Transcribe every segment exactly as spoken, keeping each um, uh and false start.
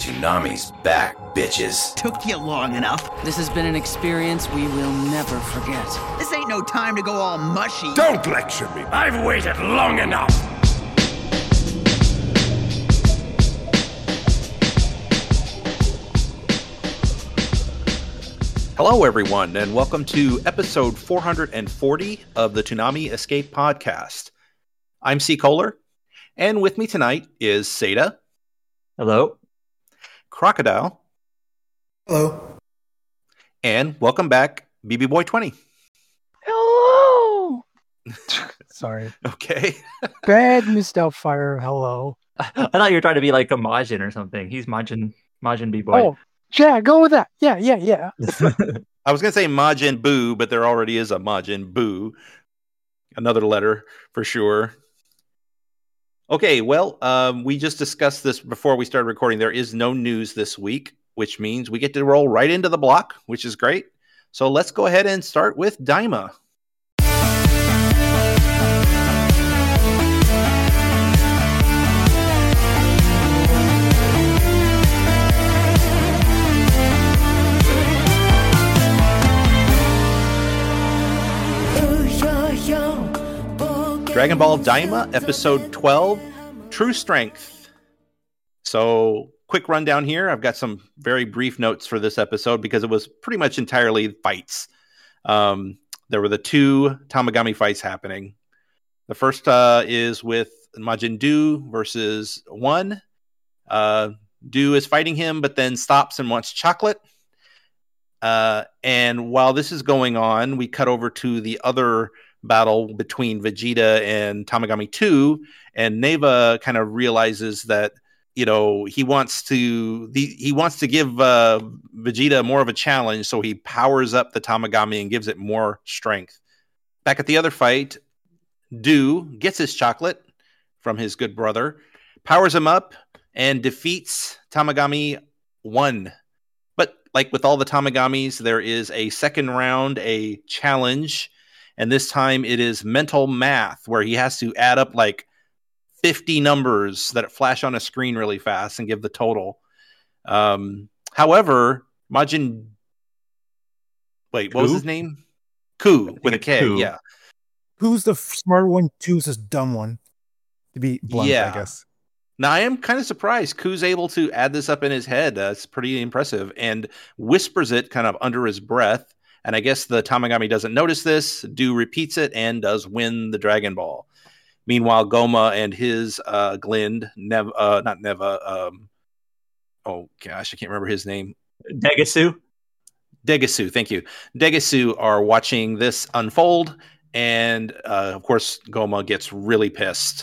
Toonami's back, bitches. Took you long enough. This has been an experience we will never forget. This ain't no time to go all mushy. Don't lecture me. I've waited long enough. Hello, everyone, and welcome to episode four hundred forty of the Toonami Escape Podcast. I'm C. Kohler, and with me tonight is Seda. Hello. Crocodile. Hello. And welcome back, B B Boy twenty. Hello. Sorry. Okay. Bad Miss Doubtfire. Hello. I thought you were trying to be like a Majin or something. He's Majin, Majin B-Boy. Oh, yeah, go with that. Yeah, yeah, yeah. I was going to say Majin Buu, but there already is a Majin Buu. Another letter for sure. Okay, well, um, we just discussed this before we started recording. There is no news this week, which means we get to roll right into the block, which is great. So let's go ahead and start with Daima. Dragon Ball Daima, episode twelve, True Strength. So, quick rundown here. I've got some very brief notes for this episode because it was pretty much entirely fights. Um, there were the two Tamagami fights happening. The first uh, is with Majin Du versus One. Uh, Du is fighting him, but then stops and wants chocolate. Uh, and while this is going on, we cut over to the other battle between Vegeta and Tamagami two, and Neva kind of realizes that, you know, he wants to the, he wants to give uh, Vegeta more of a challenge, so he powers up the Tamagami and gives it more strength. Back at the other fight, Du gets his chocolate from his good brother, powers him up, and defeats Tamagami one. But like with all the Tamagamis, there is a second round, a challenge. And this time it is mental math, where he has to add up like fifty numbers that flash on a screen really fast and give the total. Um, however, Majin... Wait, what Ku? was his name? Ku, with a K, Ku. yeah. Who's the smart one? Who's this dumb one? To be blunt, Yeah. I guess. Now, I am kind of surprised Ku's able to add this up in his head. That's pretty impressive. And whispers it kind of under his breath. And I guess the Tamagami doesn't notice this. Du repeats it and does win the Dragon Ball. Meanwhile, Goma and his uh, Glind, Nev- uh, not Neva, um, oh gosh, I can't remember his name. Degasu? Degasu, thank you. Degasu are watching this unfold. And uh, of course, Goma gets really pissed.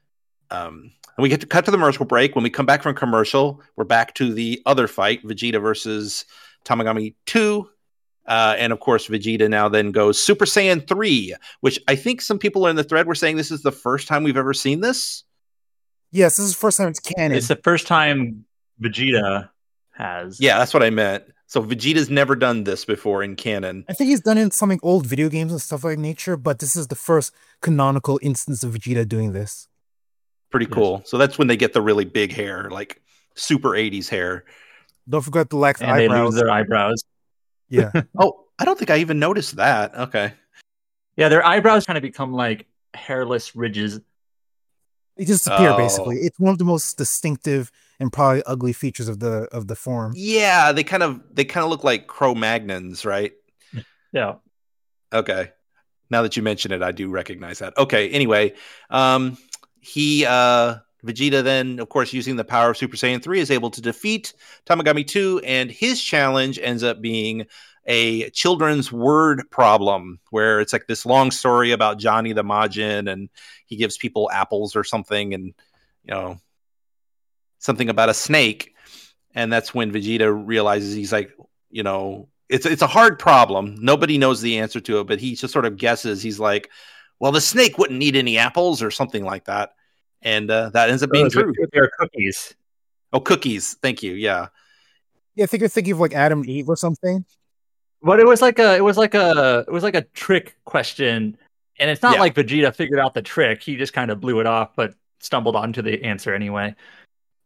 Um, and we get to cut to the commercial break. When we come back from commercial, we're back to the other fight, Vegeta versus Tamagami two. Uh, and of course, Vegeta now then goes Super Saiyan three, which I think some people in the thread were saying this is the first time we've ever seen this. Yes, this is the first time it's canon. It's the first time Vegeta has. Yeah, that's what I meant. So Vegeta's never done this before in canon. I think he's done it in some like, old video games and stuff like nature, but this is the first canonical instance of Vegeta doing this. Pretty Yes. cool. So that's when they get the really big hair, like super eighties hair. Don't forget the lax And they eyebrows. lose their eyebrows. Yeah. Oh, I don't think I even noticed that. Okay. Yeah, their eyebrows kind of become like hairless ridges. They disappear, Oh. basically. It's one of the most distinctive and probably ugly features of the of the form. Yeah, they kind of they kind of look like Cro-Magnons, right? Yeah. Okay. Now that you mention it, I do recognize that. Okay, anyway, um, he, uh, Vegeta then, of course, using the power of Super Saiyan three, is able to defeat Tamagami two, and his challenge ends up being a children's word problem, where it's like this long story about Johnny the Majin, and he gives people apples or something, and, you know, something about a snake. And that's when Vegeta realizes he's like, you know, it's it's a hard problem. Nobody knows the answer to it, but he just sort of guesses. He's like, well, the snake wouldn't need any apples or something like that. And uh, that ends up being Those are- true. They're cookies. Oh, cookies. Thank you. Yeah. Yeah, I think you're thinking of like Adam and Eve or something. But it was like a, it was like a, it was like a trick question, and it's not Yeah. like Vegeta figured out the trick. He just kind of blew it off, but stumbled onto the answer anyway.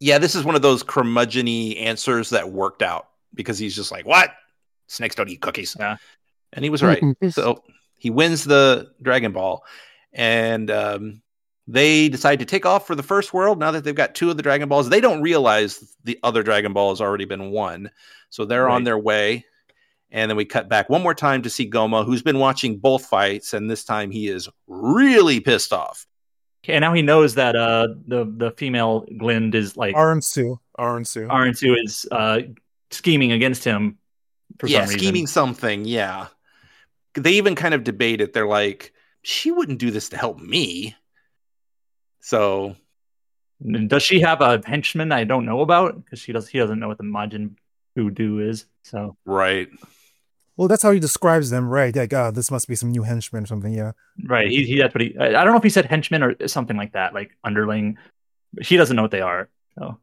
Yeah, this is one of those curmudgeon-y answers that worked out because he's just like, what? Snakes don't eat cookies. Yeah. And he was right. So he wins the Dragon Ball. And um, they decide to take off for the first world now that they've got two of the Dragon Balls. They don't realize the other Dragon Ball has already been won. So they're Right. on their way. And then we cut back one more time to see Goma, who's been watching both fights. And this time he is really pissed off. And now he knows that uh, the the female Glind is like Aransu. Aransu. Aransu is uh, scheming against him for yeah, some reason. scheming something. Yeah. They even kind of debate it. They're like, she wouldn't do this to help me. So, Does she have a henchman I don't know about? Because she does. He doesn't know what the Majin Buu is. So right. Well, that's how he describes them, right? Like, ah, this must be some new henchman or something. Yeah. right, he, he that's what he. I I don't know if he said henchman or something like that, like underling. She doesn't know what they are. So.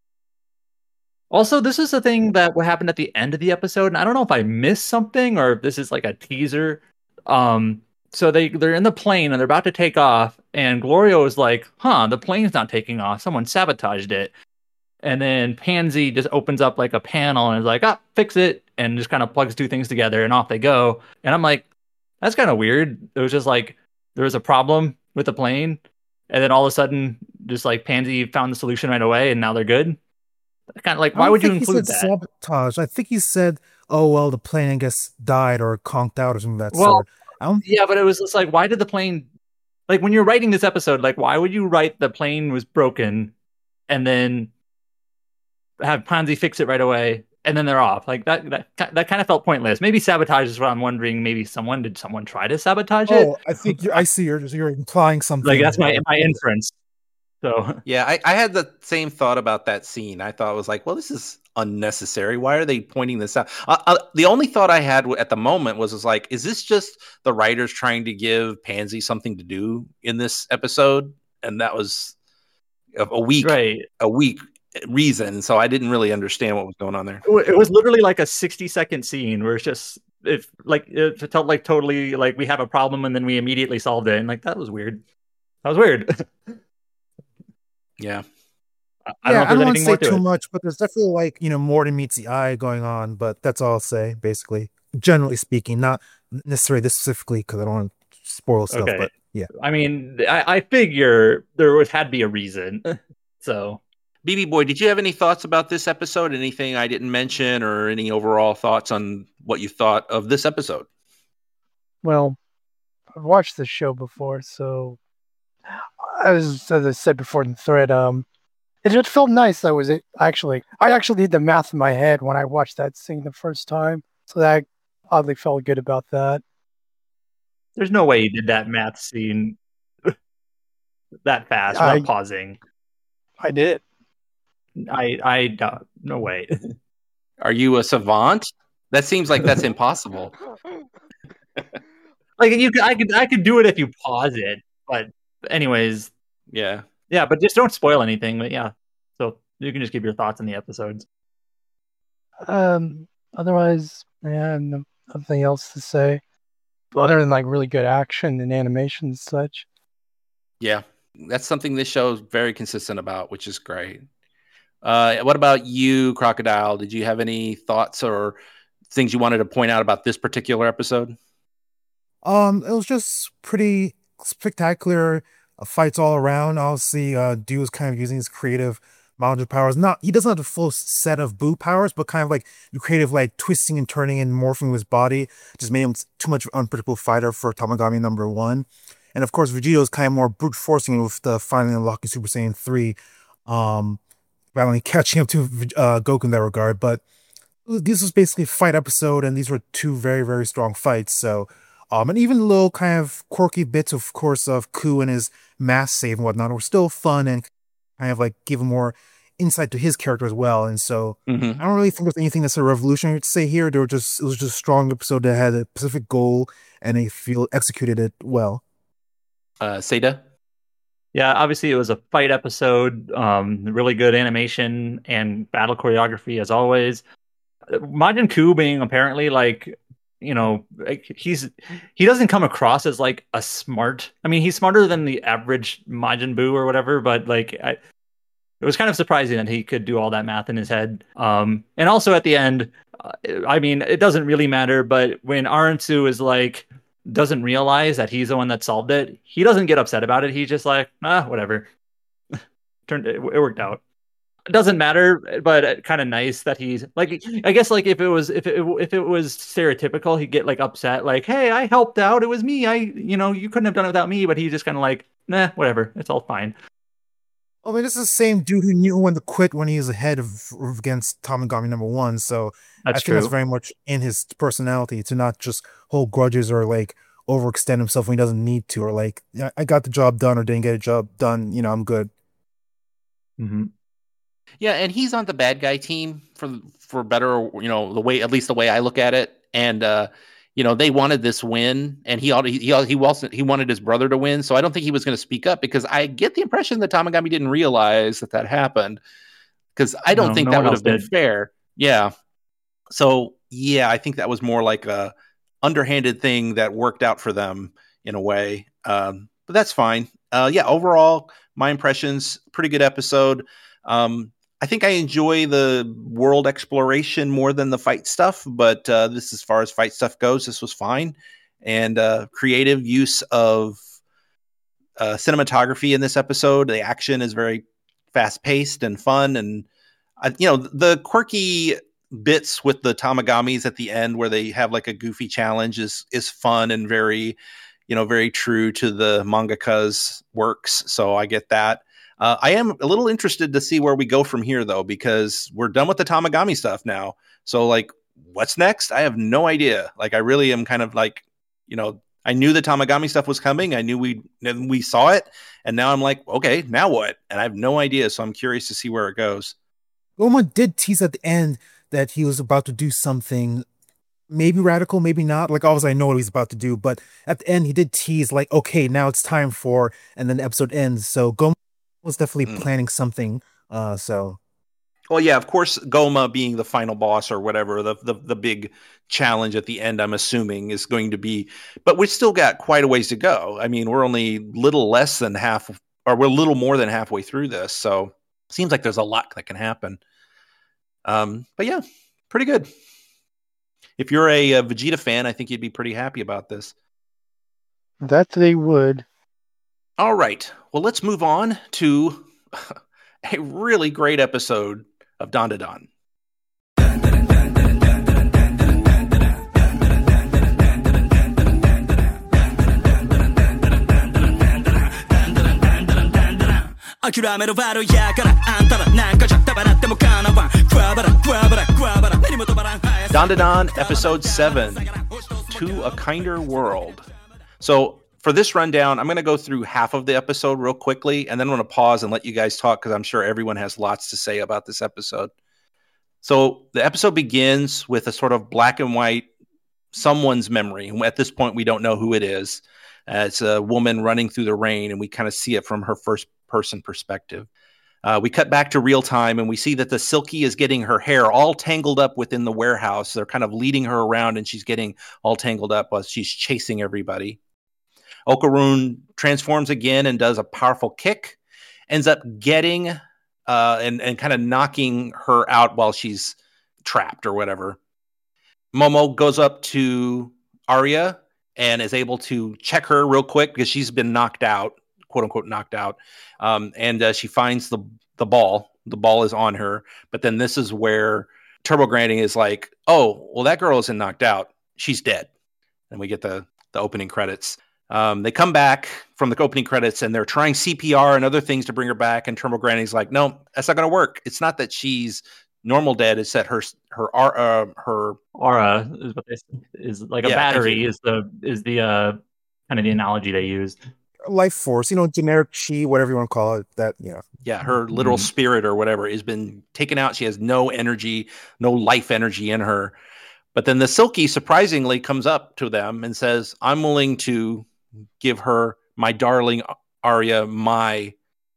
Also, this is the thing that what happened at the end of the episode, and I don't know if I missed something or if this is like a teaser. Um, so they they're in the plane and they're about to take off, and Glorio is like, "Huh, the plane's not taking off. Someone sabotaged it." And then Pansy just opens up like a panel and is like, "Ah, fix it," and just kind of plugs two things together, and off they go. And I'm like, "That's kind of weird." It was just like there was a problem with the plane, and then all of a sudden, just like Pansy found the solution right away, and now they're good. Kind of like, I why don't would you think he include said that? sabotage. I think he said, "Oh well, the plane I guess died or conked out or something of that Well, sort." I don't. Yeah, but it was just like, why did the plane? Like when you're writing this episode, like why would you write the plane was broken, and then have Pansy fix it right away, and then they're off? Like that that that kind of felt pointless. Maybe sabotage is what I'm wondering. Maybe someone did someone try to sabotage it? Oh, I think you're, I see. You're you're implying something. Like that's my my inference. So Yeah, I, I had the same thought about that scene. I thought it was like, well, this is unnecessary. Why are they pointing this out? Uh, uh, the only thought I had at the moment was, was like, is this just the writers trying to give Pansy something to do in this episode? And that was a, a weak, right. a weak reason. So I didn't really understand what was going on there. It wa- it was literally like a sixty second scene where it's just if like it felt like totally like we have a problem and then we immediately solved it, and like that was weird. That was weird. Yeah. I Yeah, don't know I if don't there's want to anything say more to too it. much, but there's definitely like you know more than meets the eye going on. But that's all I'll say, basically. Generally speaking, not necessarily this specifically because I don't want to spoil stuff. Okay. But yeah, I mean, I, I figure there was had to be a reason. So B B Boy, did you have any thoughts about this episode? Anything I didn't mention or any overall thoughts on what you thought of this episode? Well, I've watched this show before, so as as I said before in the thread, um, it just felt nice. I was actually I actually did the math in my head when I watched that scene the first time, so that oddly felt good about that. there's no way you did that math scene that fast I- without pausing. I did. I I don't- no way. Are you a savant? That seems like that's impossible. Like you, could, I could I could do it if you pause it, but anyways, Yeah. yeah. But just don't spoil anything. But yeah, so you can just give your thoughts on the episodes. Um, otherwise, yeah, no, nothing else to say, other than like really good action and animation and such. Yeah. That's something this show is very consistent about, which is great. Uh, what about you, Crocodile? Did you have any thoughts or things you wanted to point out about this particular episode? um, it was just pretty spectacular uh, fights all around. Obviously, uh, Dew was kind of using his creative magic powers. Not he doesn't have the full set of Boo powers, but kind of like the creative, like twisting and turning and morphing his body just made him too much of an unpredictable fighter for Tamagami number one. And of course, Vegeto's kind of more brute forcing with the finally unlocking Super Saiyan three, um, finally catching up to uh, Goku in that regard. But this was basically a fight episode, and these were two very, very strong fights. So, um, and even little kind of quirky bits, of course, of Ku and his mass save and whatnot were still fun and kind of like give more insight to his character as well. And so, Mm-hmm. I don't really think there's anything that's a revolutionary to say here. They were just it was just a strong episode that had a specific goal, and they feel executed it well. Uh, Seda? Yeah, obviously it was a fight episode. Um, really good animation and battle choreography as always. Majin Ku being apparently like, you know, like he's he doesn't come across as like a smart. I mean, he's smarter than the average Majin Buu or whatever, but like I, it was kind of surprising that he could do all that math in his head. Um, and also at the end, uh, I mean, it doesn't really matter, but when Arentsu is like, doesn't realize that he's the one that solved it, he doesn't get upset about it. He's just like, ah, whatever. Turned it, it worked out. It doesn't matter, but kind of nice that he's like, I guess like if it was if it if it was stereotypical, he'd get like upset, like, hey, I helped out, it was me, I you know you couldn't have done it without me. But he's just kind of like, nah, whatever, it's all fine. I mean, this is the same dude who knew when to quit when he was ahead of against Tamagami number one. So That's I think true. that's very much in his personality to not just hold grudges or like overextend himself when he doesn't need to, or like, yeah, I got the job done or didn't get a job done, you know, I'm good. Mm-hmm. Yeah, and he's on the bad guy team for for better, you know, the way, at least the way I look at it. And uh, you know, they wanted this win, and he he he he wasn't he wanted his brother to win. So I don't think he was going to speak up, because I get the impression that Tamagami didn't realize that that happened, because I don't No, think no that one would else have been did. fair. Yeah. So yeah, I think that was more like a underhanded thing that worked out for them in a way. Um, but that's fine. Uh, yeah, overall, my impressions, pretty good episode. Um, I think I enjoy the world exploration more than the fight stuff, but uh, this, as far as fight stuff goes, this was fine. And uh, creative use of uh, cinematography in this episode. The action is very fast paced and fun. And, uh, you know, the quirky bits with the Tamagamis at the end where they have like a goofy challenge is, is fun and very, you know, very true to the mangaka's works. So I get that. Uh, I am a little interested to see where we go from here, though, because we're done with the Tamagami stuff now. So, like, what's next? I have no idea. Like, I really am kind of like, you know, I knew the Tamagami stuff was coming. I knew we we saw it. And now I'm like, okay, now what? And I have no idea. So I'm curious to see where it goes. Goma did tease at the end that he was about to do something maybe radical, maybe not. Like, obviously, I know what he's about to do. But at the end, he did tease, like, okay, now it's time for, and then the episode ends. So Goma was definitely mm. planning something. Uh, so, well, yeah, of course, Goma being the final boss or whatever, the, the the big challenge at the end, I'm assuming, is going to be. But we've still got quite a ways to go. I mean, we're only little less than half, or we're a little more than halfway through this. So, it seems like there's a lot that can happen. Um, but yeah, pretty good. If you're a, a Vegeta fan, I think you'd be pretty happy about this. That they would. All right. Well, let's move on to a really great episode of Dandadan. Dandadan episode seven, To a Kinder World. So for this rundown, I'm going to go through half of the episode real quickly, and then I'm going to pause and let you guys talk, because I'm sure everyone has lots to say about this episode. So the episode begins with a sort of black and white someone's memory. At this point, we don't know who it is. Uh, it's a woman running through the rain, and we kind of see it from her first person perspective. Uh, we cut back to real time, and we see that the Silky is getting her hair all tangled up within the warehouse. They're kind of leading her around, and she's getting all tangled up while she's chasing everybody. Okarun transforms again and does a powerful kick, ends up getting uh, and, and kind of knocking her out while she's trapped or whatever. Momo goes up to Arya and is able to check her real quick because she's been knocked out, quote unquote knocked out. Um, and uh, she finds the, the ball. The ball is on her. But then this is where Turbo Granding is like, oh, well, that girl isn't knocked out. She's dead. And we get the, the opening credits. Um, they come back from the opening credits and they're trying C P R and other things to bring her back. And Turbo Granding's like, no, that's not going to work. It's not that she's normal dead. It's that her her uh, her aura is what they say, is like a yeah, battery is the is the uh, kind of the analogy they used. Life force, you know, generic chi, whatever you want to call it. That yeah, yeah, her literal mm-hmm. spirit or whatever has been taken out. She has no energy, no life energy in her. But then the Silky surprisingly comes up to them and says, "I'm willing to give her, my darling Arya, my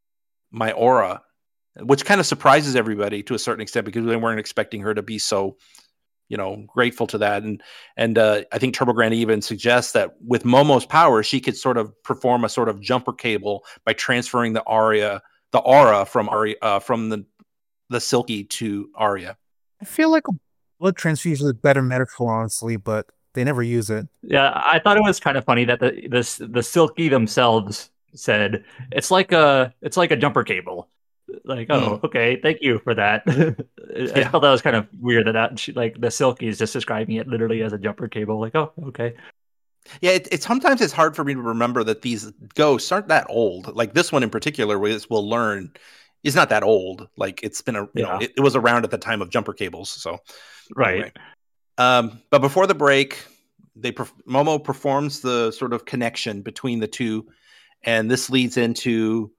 my aura," which kind of surprises everybody to a certain extent because they weren't expecting her to be so, you know, grateful to that. And and uh, I think Turbo Granding even suggests that with Momo's power, she could sort of perform a sort of jumper cable by transferring the Arya the aura from Arya, uh, from the the Silky to Arya. I feel like a blood transfusion is a better metaphor, honestly, but they never use it. Yeah, I thought it was kind of funny that the the the Silky themselves said it's like a it's like a jumper cable. Like, oh, Mm. okay, thank you for that. I Yeah. felt that was kind of weird that, that she, like the Silky is just describing it literally as a jumper cable. Like, oh, okay. Yeah, it, it sometimes it's hard for me to remember that these ghosts aren't that old. Like this one in particular, which we'll learn is not that old. Like it's been a you know Yeah. it, it was around at the time of jumper cables. So Right. anyway. Um, but before the break, they perf- Momo performs the sort of connection between the two, and this leads into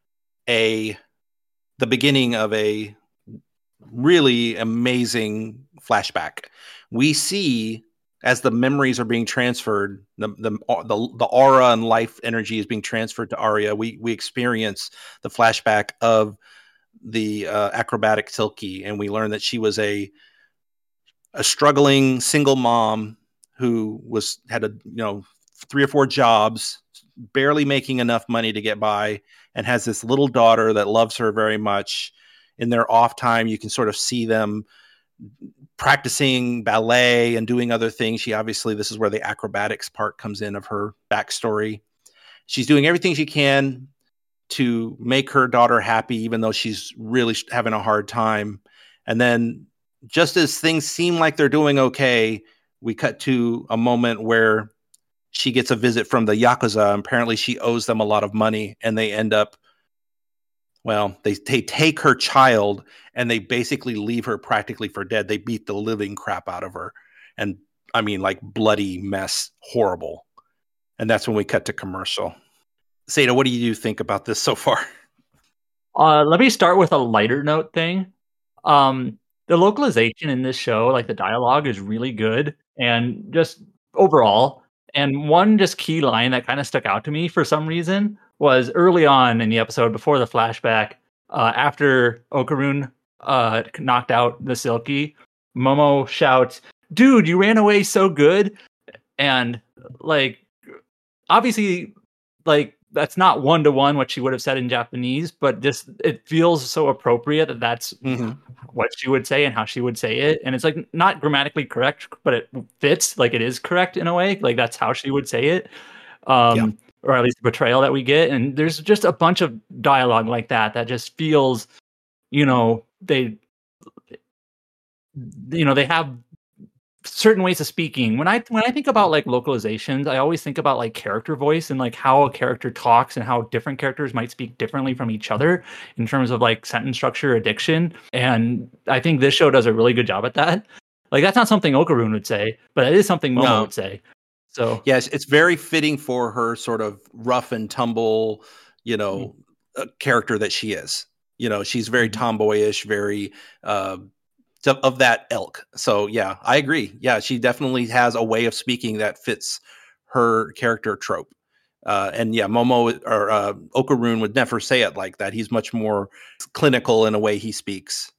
a the beginning of a really amazing flashback. We see as the memories are being transferred, the the the, the aura and life energy is being transferred to Arya. We we experience the flashback of the uh, acrobatic Silky, and we learn that she was a a struggling single mom who was had a you know three or four jobs, barely making enough money to get by, and has this little daughter that loves her very much. In their off time, you can sort of see them practicing ballet and doing other things. She obviously, this is where the acrobatics part comes in of her backstory. She's doing everything she can to make her daughter happy, even though she's really having a hard time. And then just as things seem like they're doing okay, we cut to a moment where she gets a visit from the Yakuza. Apparently she owes them a lot of money, and they end up, well, they, they take her child and they basically leave her practically for dead. They beat the living crap out of her. And I mean, like bloody mess, horrible. And that's when we cut to commercial. Seda, what do you think about this so far? Uh, let me start with a lighter note thing. Um, the localization in this show, like the dialogue, is really good, and just overall. And one just key line that kind of stuck out to me for some reason was early on in the episode before the flashback, uh, after Okarun uh, knocked out the Silky, Momo shouts, "Dude, you ran away so good!" And like, obviously, like that's not one to one what she would have said in Japanese, but just it feels so appropriate that that's Mm-hmm. what she would say and how she would say it. And it's like not grammatically correct, but it fits. Like it is correct in a way. Like that's how she would say it. Um, Yeah. Or at least the portrayal that we get. And there's just a bunch of dialogue like that that just feels, you know, they, you know, they have certain ways of speaking. When I when I think about like localizations, I always think about like character voice and like how a character talks and how different characters might speak differently from each other in terms of like sentence structure or diction. And I think this show does a really good job at that. Like that's not something Okarun would say, but it is something Momo No. would say. So Yes, it's very fitting for her sort of rough and tumble, you know, uh, character that she is. You know, she's very tomboyish, very uh, of, of that ilk. So yeah, I agree. Yeah, she definitely has a way of speaking that fits her character trope. Uh, and yeah, Momo or uh, Okarun would never say it like that. He's much more clinical in a way he speaks.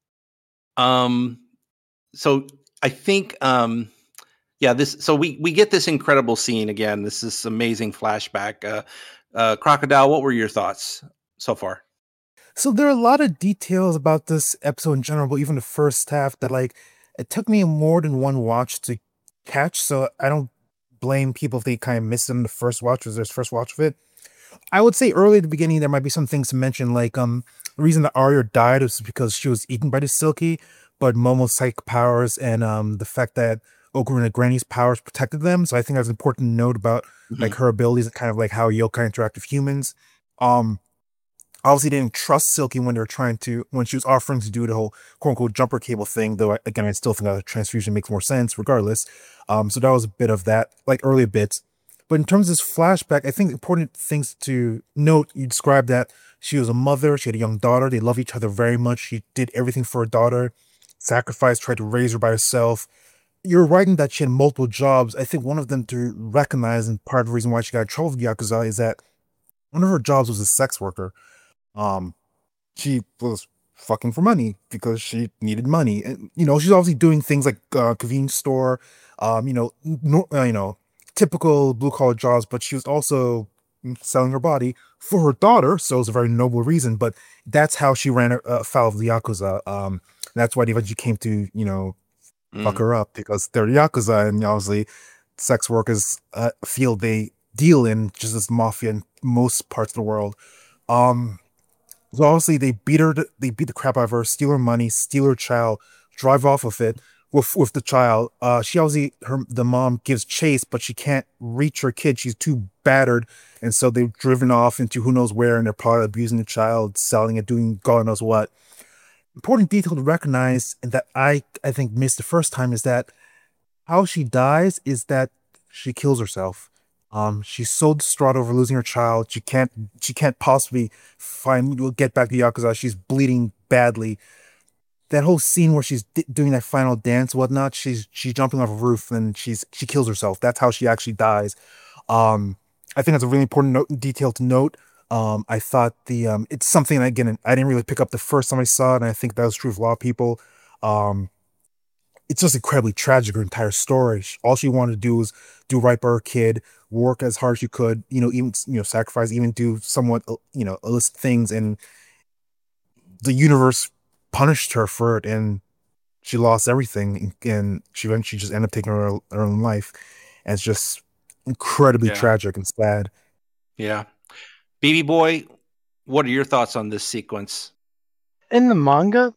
Um, so I think, um, yeah, this. So we we get this incredible scene again. This is amazing flashback. Uh, uh, Crocodile, what were your thoughts so far? So there are a lot of details about this episode in general, but even the first half that like it took me more than one watch to catch. So I don't blame people if they kind of missed it in the first watch or their first watch of it. I would say early at the beginning there might be some things to mention, like um the reason that Arya died was because she was eaten by the Silky, but Momo's psychic powers and um the fact that Okarun and Granny's powers protected them. So I think that's important to note about Mm-hmm. like her abilities and kind of like how yokai interact with humans. Um obviously didn't trust Silky when they were trying to when she was offering to do the whole quote unquote jumper cable thing, though again I still think that a transfusion makes more sense regardless. Um so that was a bit of that, like early bits. But in terms of this flashback, I think important things to note, you described that she was a mother, she had a young daughter, they love each other very much, she did everything for her daughter, sacrificed, tried to raise her by herself. You're writing that she had multiple jobs. I think one of them to recognize, and part of the reason why she got in trouble with Yakuza, is that one of her jobs was a sex worker. Um, she was fucking for money because she needed money. And, you know, she's obviously doing things like uh, convenience store, um, you know, no, uh, you know, typical blue collar jobs, but she was also selling her body for her daughter. So it's a very noble reason, but that's how she ran afoul of the Yakuza. Um, that's why they eventually came to, you know, mm. fuck her up, because they're Yakuza, and obviously sex work is a field they deal in just as mafia in most parts of the world. Um, so obviously they beat her, to, they beat the crap out of her, steal her money, steal her child, drive off with it. With, with the child, uh, she obviously, her, the mom gives chase, but she can't reach her kid. She's too battered. And so they've driven off into who knows where, and they're probably abusing the child, selling it, doing God knows what. Important detail to recognize, and that I, I think missed the first time, is that how she dies is that she kills herself. Um, she's so distraught over losing her child. She can't, she can't possibly find, we'll get back to Yakuza. She's bleeding badly. That whole scene where she's d- doing that final dance, whatnot, she's she's jumping off a roof and she's she kills herself. That's how she actually dies. Um, I think that's a really important note, detail to note. Um, I thought the um, it's something that, again, I didn't really pick up the first time I saw it, and I think that was true of a lot of people. Um, it's just incredibly tragic, her entire story. All she wanted to do was do right by her kid, work as hard as she could, you know, even you know, sacrifice, even do somewhat you know illicit things, and the universe punished her for it, and she lost everything, and she eventually just ended up taking her, her own life, and it's just incredibly yeah. tragic and sad. Yeah. B B Boy, what are your thoughts on this sequence? In the manga,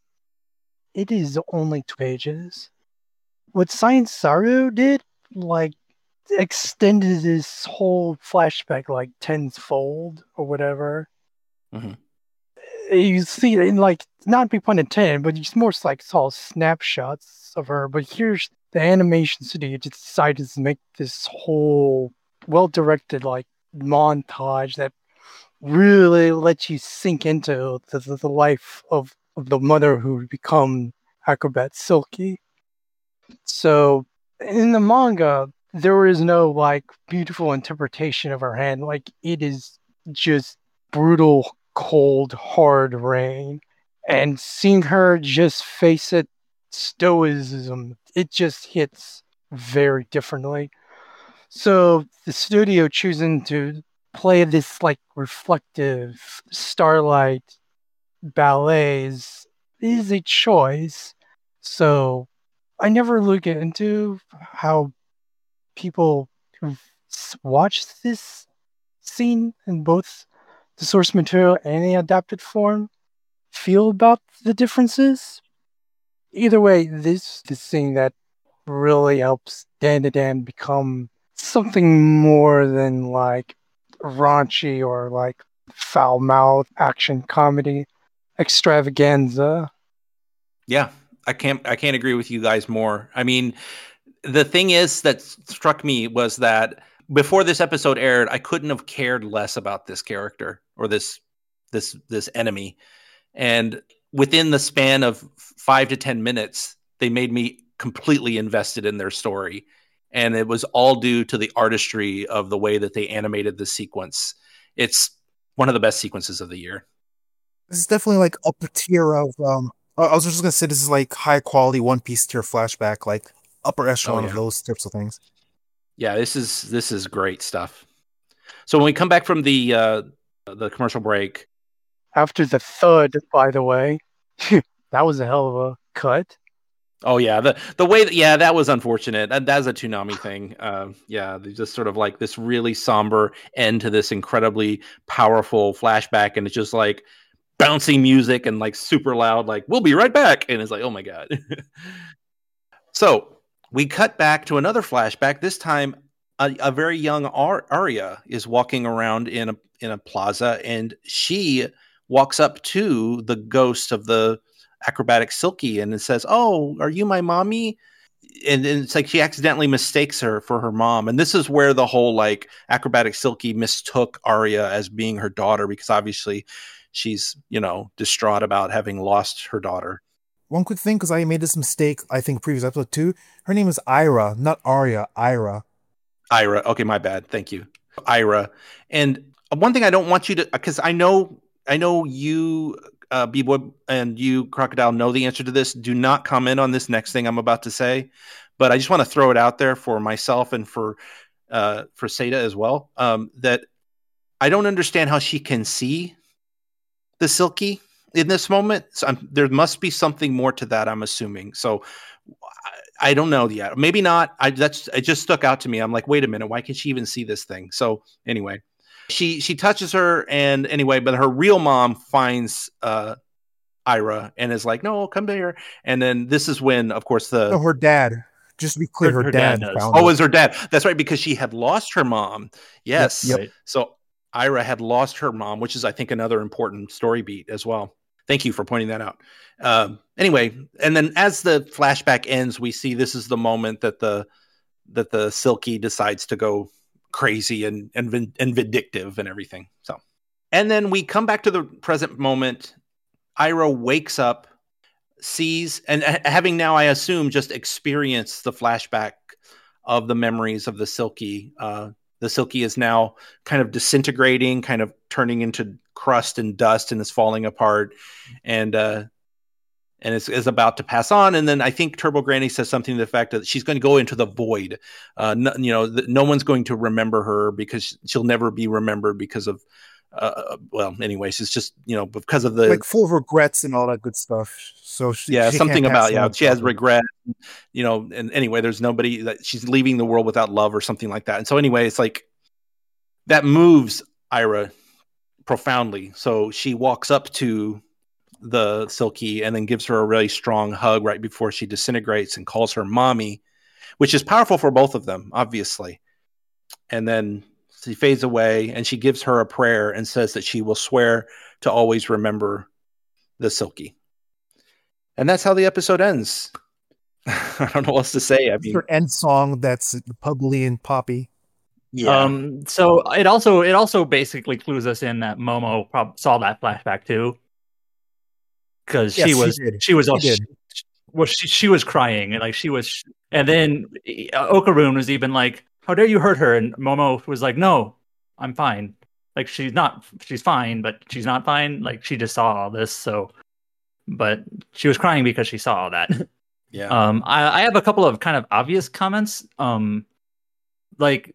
it is only two pages. What Science Saru did, like, extended this whole flashback like tenfold or whatever. Mm-hmm. You see, in like, not to be pun intended, but it's more like all snapshots of her. But here's the animation studio just decided to make this whole well-directed like montage that really lets you sink into the, the, the life of, of the mother who would become Acrobat Silky. So in the manga, there is no like beautiful interpretation of her hand. Like, it is just brutal, cold, hard rain. And seeing her just face it, stoicism, it just hits very differently. So the studio choosing to play this like reflective starlight ballets is a choice. So I never look into how people who've watched this scene in both the source material and the adapted form feel about the differences. Either way, this is thing that really helps Dan to Dan become something more than like raunchy or like foul mouth action comedy extravaganza. Yeah, I can't I can't agree with you guys more. I mean, the thing is that struck me was that before this episode aired, I couldn't have cared less about this character or this this this enemy. And within the span of five to ten minutes, they made me completely invested in their story. And it was all due to the artistry of the way that they animated the sequence. It's one of the best sequences of the year. This is definitely like upper tier of, um, I was just going to say this is like high quality One Piece tier flashback, like upper echelon oh, yeah. of those types of things. Yeah, this is, this is great stuff. So when we come back from the, uh, the commercial break, after the thud, by the way, that was a hell of a cut. Oh yeah, the the way that yeah, that was unfortunate. That that's a Toonami thing. Uh, yeah, they just sort of like this really somber end to this incredibly powerful flashback, and it's just like bouncy music and like super loud, like we'll be right back, and it's like oh my god. So we cut back to another flashback. This time, a, a very young Ar- Arya is walking around in a in a plaza, and she walks up to the ghost of the Acrobatic Silky and it says, "Oh, are you my mommy?" And, and it's like she accidentally mistakes her for her mom. And this is where the whole like Acrobatic Silky mistook Arya as being her daughter, because obviously she's, you know, distraught about having lost her daughter. One quick thing, because I made this mistake, I think previous episode too. Her name is Ira, not Arya. Ira. Ira. Okay, my bad. Thank you, Ira. And one thing I don't want you to, because I know, I know you. Uh, B-Boy and you, Crocodile, know the answer to this. Do not comment on this next thing I'm about to say, but I just want to throw it out there for myself and for uh, for Seda as well. Um, that I don't understand how she can see the Silky in this moment. So I'm, there must be something more to that, I'm assuming. So I, I don't know yet. Maybe not. I that's it just stuck out to me. I'm like, wait a minute, why can she even see this thing? So anyway, she she touches her, and anyway, but her real mom finds uh, Ira and is like, no, come here. And then this is when, of course, the No, her dad. Just to be clear, her, Her- her dad, dad does. found oh, her. it was her dad. That's right, because she had lost her mom. Yes. Yep. Right. So Ira had lost her mom, which is, I think, another important story beat as well. Thank you for pointing that out. Um, anyway, and then as the flashback ends, we see this is the moment that the that the Silky decides to go crazy and and, vin- and vindictive and everything. So, and then we come back to the present moment. Ira wakes up, sees, and ha- having now, I assume, just experienced the flashback of the memories of the Silky. Uh, the Silky is now kind of disintegrating, kind of turning into crust and dust, and is falling apart, and uh, and is, is about to pass on. And then I think Turbo Granny says something to the fact that she's going to go into the void. Uh, no, you know, th- no one's going to remember her because she'll never be remembered because of. Uh, well, anyways, it's just, you know, because of the like full of regrets and all that good stuff. So she, yeah, she something can't pass about yeah, on she has something. regret, you know, and anyway, there's nobody that she's leaving the world without love or something like that. And so anyway, it's like that moves Ira profoundly. So she walks up to the Silky and then gives her a really strong hug right before she disintegrates and calls her mommy, which is powerful for both of them, obviously. And then she fades away and she gives her a prayer and says that she will swear to always remember the Silky. And that's how the episode ends. I don't know what else to say. I It's mean, her end song that's Puggly and Poppy. yeah. Um, so it also it also basically clues us in that Momo prob- saw that flashback too, because Yes, she she was did. she was She all did. sh- well she, she was crying and like she was, and then uh, Okarun was even like, "How dare you hurt her?" And Momo was like, "No, I'm fine. Like she's not she's fine, but she's not fine. Like she just saw all this, so." But she was crying because she saw all that. yeah. Um, I, I have a couple of kind of obvious comments. Um, like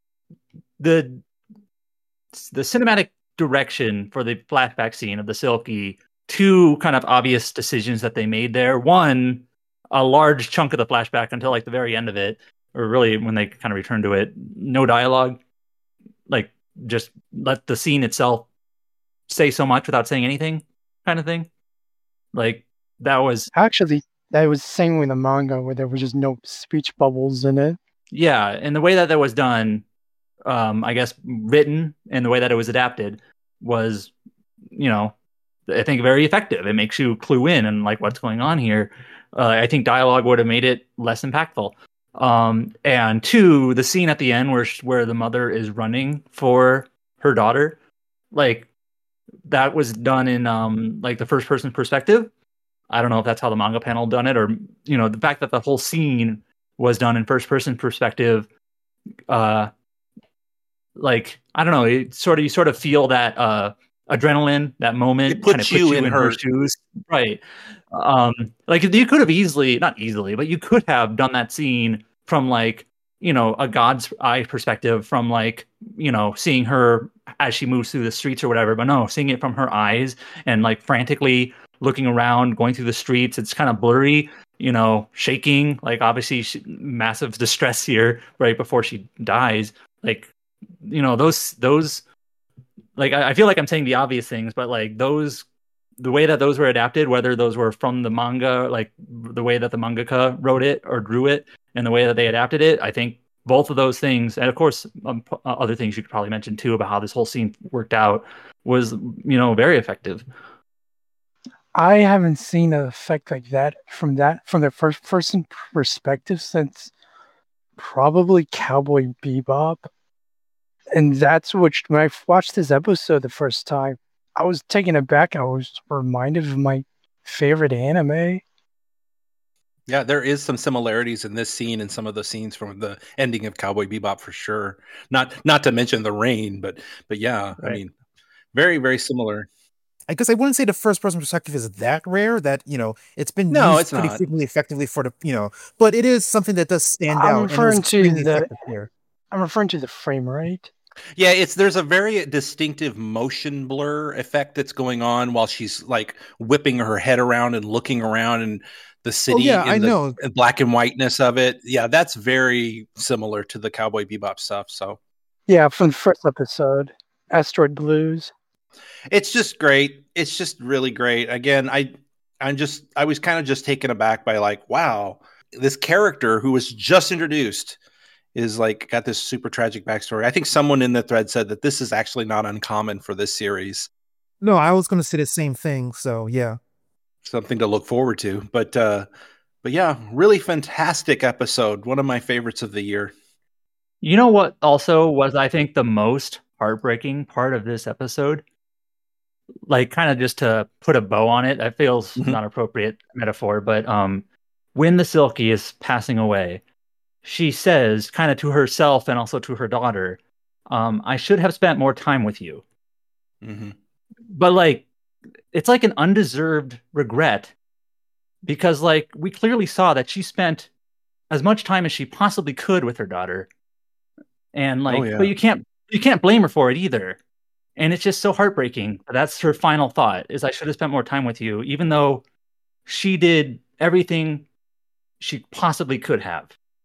the the cinematic direction for the flashback scene of the Silky. Two kind of obvious decisions that they made there. One, a large chunk of the flashback until like the very end of it, or really when they kind of return to it, no dialogue. Like just let the scene itself say so much without saying anything, kind of thing. Like that was Actually, that was the same with the manga where there was just no speech bubbles in it. yeah, and the way that that was done, um, I guess written and the way that it was adapted was, you know, I think very effective. It makes you clue in and like what's going on here. Uh, I think dialogue would have made it less impactful. Um, and two, the scene at the end where sh- where the mother is running for her daughter, like that was done in um like the first person perspective. I don't know if that's how the manga panel done it, or you know, the fact that the whole scene was done in first person perspective. Uh, like I don't know, it sort of you sort of feel that uh adrenaline, that moment, It puts kind of you in her- shoes, right? Um, like you could have easily, not easily, but you could have done that scene from like, you know, a God's eye perspective, from like, you know, seeing her as she moves through the streets or whatever. But no, seeing it from her eyes and like frantically looking around, going through the streets. It's kind of blurry, you know, shaking. Like obviously, she, massive distress here right before she dies. Like, you know, those those. Like I, I feel like I'm saying the obvious things, but like those, the way that those were adapted, whether those were from the manga, like the way that the mangaka wrote it or drew it, and the way that they adapted it, I think both of those things, and of course um, p- other things you could probably mention too about how this whole scene worked out, was, you know, very effective. I haven't seen an effect like that from that from the first person perspective since probably Cowboy Bebop. And that's which when I watched this episode the first time, I was taken aback. I was reminded of my favorite anime. Yeah, there is some similarities in this scene and some of the scenes from the ending of Cowboy Bebop for sure. Not not to mention the rain, but but yeah, I Right. mean, very very similar. I guess I wouldn't say the first person perspective is that rare that, you know, it's been No, used it's pretty not. frequently effectively for the, you know, but it is something that does stand I'm out. And it was referring to extremely the- effective here. I'm referring to the frame rate. Yeah, it's there's a very distinctive motion blur effect that's going on while she's like whipping her head around and looking around and the city yeah, in I the know. black and whiteness of it. Yeah, that's very similar to the Cowboy Bebop stuff. So Yeah, from the first episode, Asteroid Blues. it's just great. It's just really great. Again, I I'm just I was kind of just taken aback by like, wow, this character who was just introduced is like got this super tragic backstory. I think someone in the thread said that this is actually not uncommon for this series. No, I was going to say the same thing. So yeah. Something to look forward to. But uh but yeah, really fantastic episode. One of my favorites of the year. You know what also was, I think, the most heartbreaking part of this episode? Like, kind of just to put a bow on it, that feels Mhm. not appropriate metaphor, but um, when the Silky is passing away, she says, kind of to herself and also to her daughter, um, I should have spent more time with you. Mm-hmm. But, like, it's like an undeserved regret because, like, we clearly saw that she spent as much time as she possibly could with her daughter. And like, Oh, yeah. but you can't you can't blame her for it either. And it's just so heartbreaking. That's her final thought: is I should have spent more time with you, even though she did everything she possibly could have.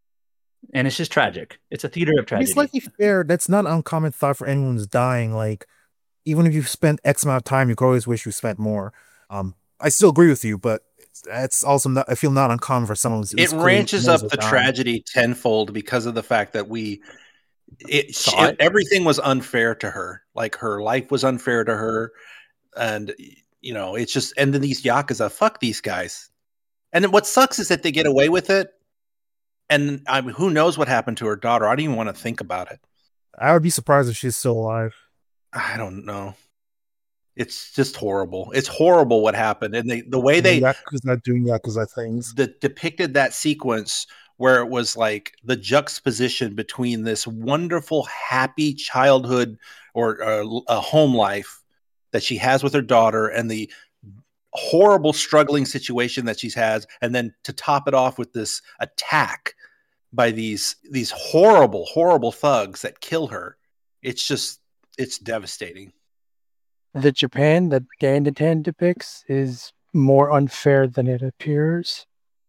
And it's just tragic. It's a theater of To be tragedy. slightly fair, that's not an uncommon thought for anyone who's dying. Like, even if you've spent X amount of time, you could always wish you spent more. Um, I still agree with you, but that's also not, I feel not uncommon for someone who's It who's ranches knows up they're the dying. tragedy tenfold because of the fact that we it, she, Saw it. everything was unfair to her. Like her life was unfair to her. And you know, it's just and then these Yakuza, fuck these guys. And then what sucks is that they get away with it. And I mean, who knows what happened to her daughter? I don't even want to think about it. I would be surprised if she's still alive. I don't know. It's just horrible. It's horrible what happened. And they the way they Yakuza's not doing Yakuza things. that depicted that sequence where it was like the juxtaposition between this wonderful, happy childhood or uh, a home life that she has with her daughter and the horrible struggling situation that she has. And then to top it off with this attack by these, these horrible, horrible thugs that kill her. It's just, it's devastating. The Japan that Dandatan depicts is more unfair than it appears.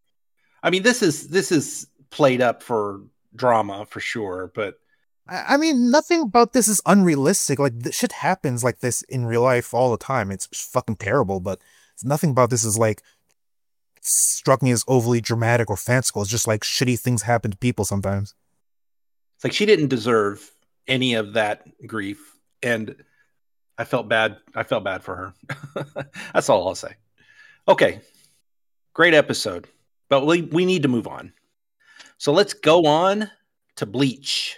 I mean, this is this is played up for drama for sure, but I, I mean, nothing about this is unrealistic. Like, this shit happens like this in real life all the time. It's fucking terrible, but nothing about this is like struck me as overly dramatic or fanciful. It's just like shitty things happen to people sometimes. it's like she didn't deserve any of that grief, and I felt bad. I felt bad for her. That's all I'll say. Okay, great episode. But we, we need to move on. So let's go on to Bleach.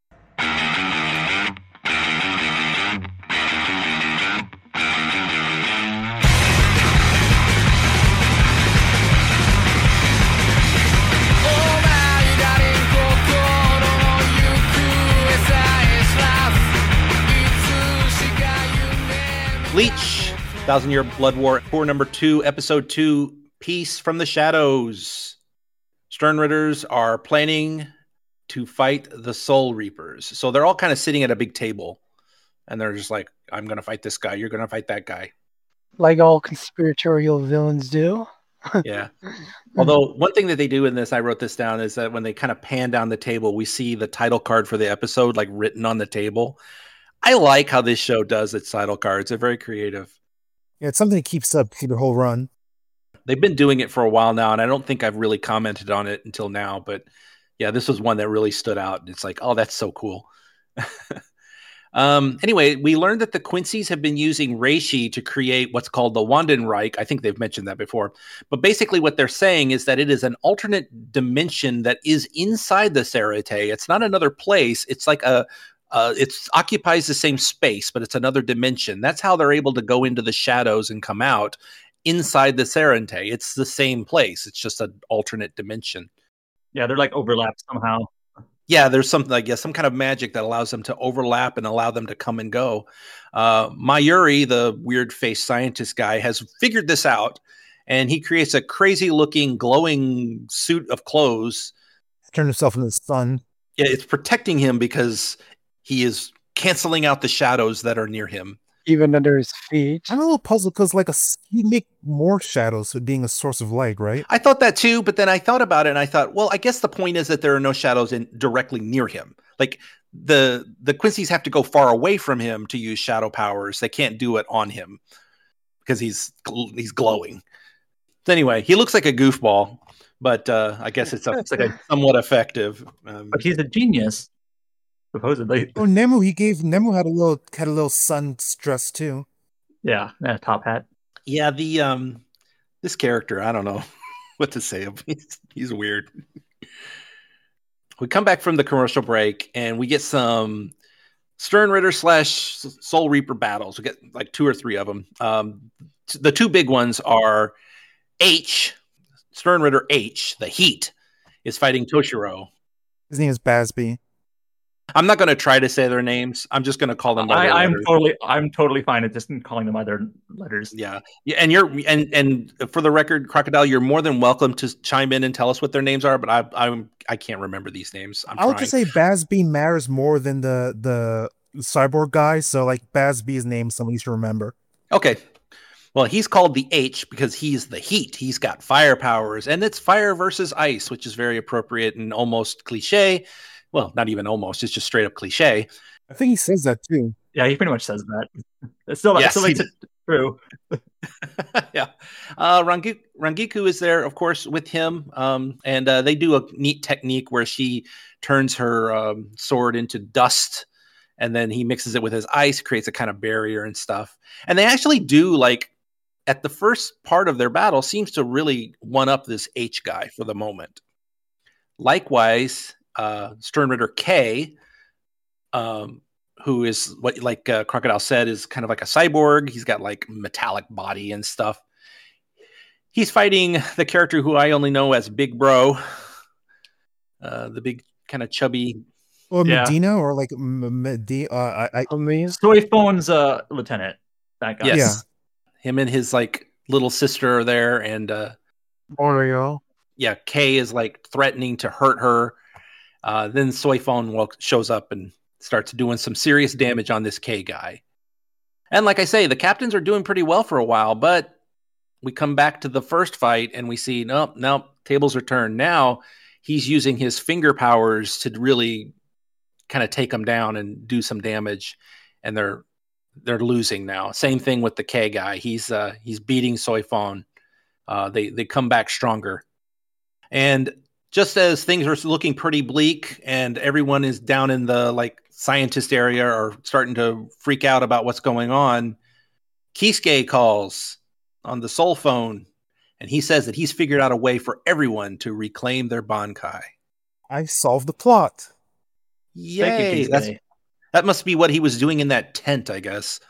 Bleach, Thousand Year Blood War, Core number two, episode two, Peace from the Shadows. Sternritters are planning to fight the Soul Reapers. So they're all kind of sitting at a big table. And they're just like, I'm going to fight this guy. You're going to fight that guy. Like all conspiratorial villains do. Yeah. Although one thing that they do in this, I wrote this down, is that when they kind of pan down the table, we see the title card for the episode like written on the table. I like how this show does its title cards. They're very creative. Yeah, it's something that keeps up through the whole run. They've been doing it for a while now, and I don't think I've really commented on it until now. But yeah, this was one that really stood out. It's like, oh, that's so cool. um, anyway, we learned that the Quincy's have been using reishi to create what's called the Wandenreich. I think they've mentioned that before. But basically what they're saying is that it is an alternate dimension that is inside the Serete. It's not another place. It's like a Uh, it occupies the same space, but it's another dimension. That's how they're able to go into the shadows and come out inside the Serente. It's the same place. It's just an alternate dimension. Yeah, they're like overlapped somehow. Yeah, there's something, I guess, some kind of magic that allows them to overlap and allow them to come and go. Uh, Mayuri, the weird-faced scientist guy, has figured this out, and he creates a crazy-looking, glowing suit of clothes. Turned himself into the sun. Yeah, it's protecting him because he is canceling out the shadows that are near him. Even under his feet. I'm a little puzzled because like a you make more shadows for being a source of light, right? I thought that too, but then I thought about it and I thought, well, I guess the point is that there are no shadows in directly near him. Like the the Quincy's have to go far away from him to use shadow powers. They can't do it on him because he's he's glowing. So anyway, he looks like a goofball, but uh, I guess it's, a, It's like a- somewhat effective. Um, But he's a genius, supposedly. Oh, Nemu, he gave Nemu had a little had a little sun dress too. Yeah, yeah, top hat. yeah, the um, this character, I don't know what to say. He's, he's weird. We come back from the commercial break and we get some Stern Ritter slash Soul Reaper battles. We get like two or three of them. Um, t- the two big ones are H, Stern Ritter H, the Heat, is fighting Toshiro. His name is Basby. I'm not going to try to say their names. I'm just going to call them by their I, I'm letters. totally, I'm totally fine at just calling them by their letters. Yeah, yeah, and you're and and for the record, Crocodile, you're more than welcome to chime in and tell us what their names are. But I I'm I can't remember these names. I'm I would trying. just say Basby matters more than the the cyborg guy. So like Basby's name, somebody should remember. Okay. Well, he's called the H because he's the Heat. He's got fire powers, and it's fire versus ice, which is very appropriate and almost cliche. Well, not even almost; it's just straight up cliche. I think he says that too. Yeah, he pretty much says that. It still, Yes, it still he makes it true. yeah. Uh, Rangiku, Rangiku is there, of course, with him. Um, and uh, they do a neat technique where she turns her um, sword into dust and then he mixes it with his ice, creates a kind of barrier and stuff. And they actually do, like, at the first part of their battle, seems to really one up this H guy for the moment. Likewise, uh, Stern Ritter K, um, who is what, like uh, Crocodile said, is kind of like a cyborg. He's got like metallic body and stuff. He's fighting the character who I only know as Big Bro, uh, the big kind of chubby. Or Yeah. Medina, or like M- Medina. Uh, I, I Amazing. Soy Phone's uh, lieutenant. That guy. Yes. Him and his like little sister are there. And uh, Oreo. yeah, Kay is like threatening to hurt her. Uh, then Soy Phone wel- shows up and starts doing some serious damage on this K guy. And like I say, the captains are doing pretty well for a while, but we come back to the first fight and we see, nope, nope, tables are turned. Now he's using his finger powers to really kind of take them down and do some damage. And they're they're losing now. Same thing with the K guy. He's uh, he's beating Soy Phone. Uh, they they come back stronger. And just as things are looking pretty bleak and everyone is down in the like scientist area or starting to freak out about what's going on, Kisuke calls on the Soul Phone and he says that he's figured out a way for everyone to reclaim their Bankai. I solved the plot. Yay! Thank you, That's, Kisuke. that must be what he was doing in that tent, I guess.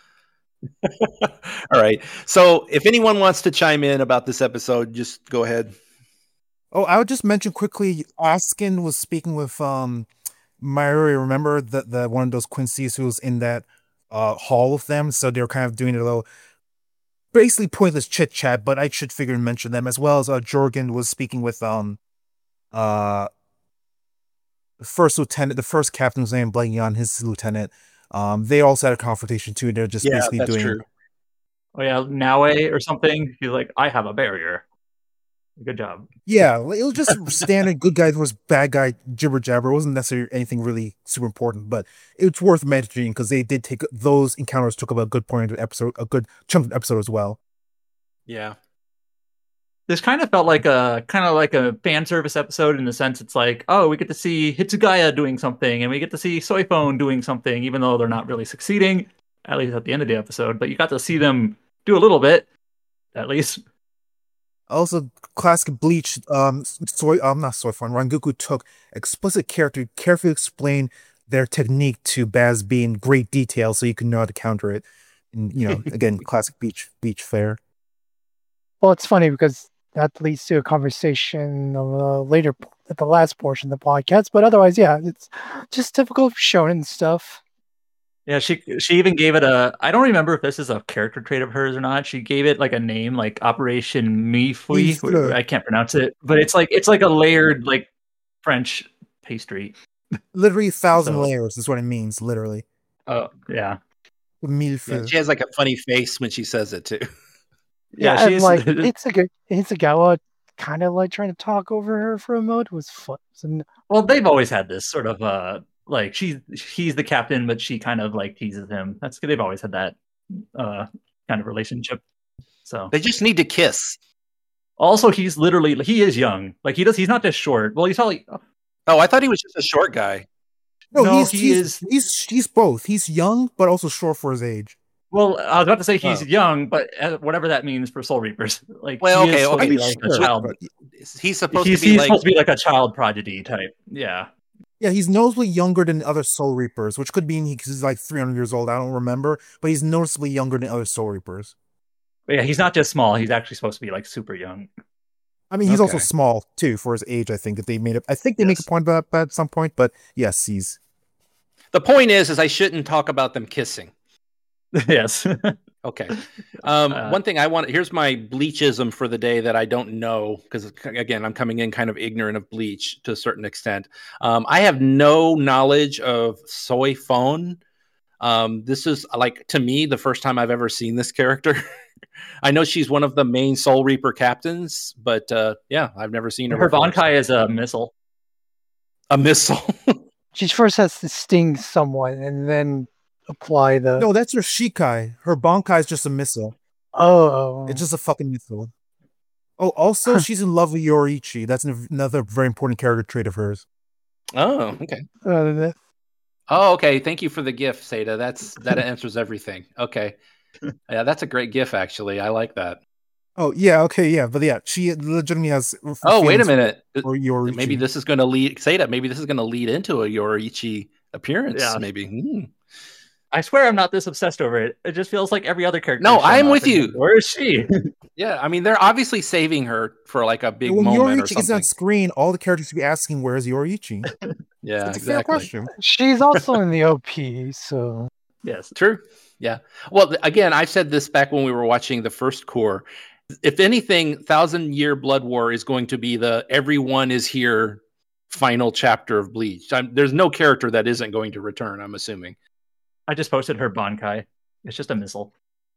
All right. So if anyone wants to chime in about this episode, just go ahead. Oh, I would just mention quickly, Askin was speaking with um Mayuri, remember that the one of those Quincy's who was in that uh hall with them, so they were kind of doing a little basically pointless chit chat, but I should figure and mention them, as well as uh Jorgen was speaking with um uh the first lieutenant, the first captain's name blanking on his lieutenant. Um they also had a confrontation too. They're just Yeah, basically that's doing true. Oh yeah, Naue or something. He's like, I have a barrier. Good job. Yeah, it was just standard good guy versus bad guy jibber jabber. It wasn't necessarily anything really super important, but it's worth mentioning because they did take those encounters took up a good point of the episode, a good chunk of the episode as well. Yeah. This kind of felt like a kind of like a fan service episode in the sense it's like, oh, we get to see Hitsugaya doing something and we get to see Soy Phone doing something, even though they're not really succeeding, at least at the end of the episode. But you got to see them do a little bit, at least. Also, classic Bleach, um, soy, um, not soy fun. Rangoku took explicit character, to carefully explain their technique to Baz B in great detail, so you can know how to counter it. And you know, again, classic beach beach fare. Well, it's funny because that leads to a conversation uh, later at the last portion of the podcast. But otherwise, yeah, it's just typical shonen stuff. Yeah, she she even gave it a. I don't remember if this is a character trait of hers or not. She gave it like a name, like Operation Mifui. Mifui. I can't pronounce it, but it's like it's like a layered like French pastry. Literally, a thousand So- layers is what it means. Literally, Oh, yeah. Milf. Yeah, she has like a funny face when she says it too. Yeah, Yeah, and she's like Hitsuga, Hitsugawa kind of like trying to talk over her for a moment was fun. And well, they've always had this sort of uh like she's he's the captain, but she kind of like teases him. That's they've always had that uh kind of relationship. So They just need to kiss. also he's literally he is young. Like he does he's not just short. Well, he's probably Oh, I thought he was just a short guy. No, No, he's, he he's, is- He's he's both. He's young, but also short for his age. well, I was about to say he's Oh. young, but uh, whatever that means for Soul Reapers, like Well, he is okay, supposed to okay, be like a sure, child. but- He's supposed He's, to be he's like supposed to be like a child prodigy type. Yeah. Yeah, he's noticeably younger than other Soul Reapers, which could mean he's like three hundred years old. I don't remember, but he's noticeably younger than other Soul Reapers. But yeah, he's not just small. He's actually supposed to be like super young. I mean, he's also Okay. small too for his age. I think that they made it. I think they make a Yes. point about that at some point, but yes, he's. the point is is I shouldn't talk about them kissing. Yes. Okay. Um, Uh, one thing I want here's my bleachism for the day that I don't know because again I'm coming in kind of ignorant of Bleach to a certain extent. Um, I have no knowledge of Soy Phone. Um, this is like to me the first time I've ever seen this character. I know she's one of the main Soul Reaper captains, but uh, yeah, I've never seen her. Her before. Bankai is a missile. A missile. she first has to sting someone and then apply the. No, that's her Shikai. Her Bankai is just a missile. Oh, It's just a fucking missile. Oh, also, she's in love with Yoriichi. That's an- another very important character trait of hers. Oh, okay. uh, the- Oh, okay. Thank you for the GIF, Seda. That's that answers everything. Okay. Yeah, that's a great GIF, actually. I like that. Oh, yeah, okay, yeah, but yeah, she legitimately has. Oh, wait a feelings minute. For Yoriichi. Maybe this is going to lead Seda. Maybe this is going to lead into a Yoriichi appearance. Yeah. Maybe. Hmm. I swear I'm not this obsessed over it. It just feels like every other character. No, has shown I'm up with and- you. Where is she? Yeah, I mean, they're obviously saving her for like a big When moment or Yoriichi is something. on screen, all the characters will be asking, "Where's Yoriichi?" Yeah, That's a fair exactly. question. she's also in the O P, so Yes. True. Yeah. Well, th- again, I said this back when we were watching the first core. If anything, Thousand Year Blood War is going to be the everyone is here final chapter of Bleach. I'm, there's no character that isn't going to return, I'm assuming. I just posted her Bankai. It's just a missile.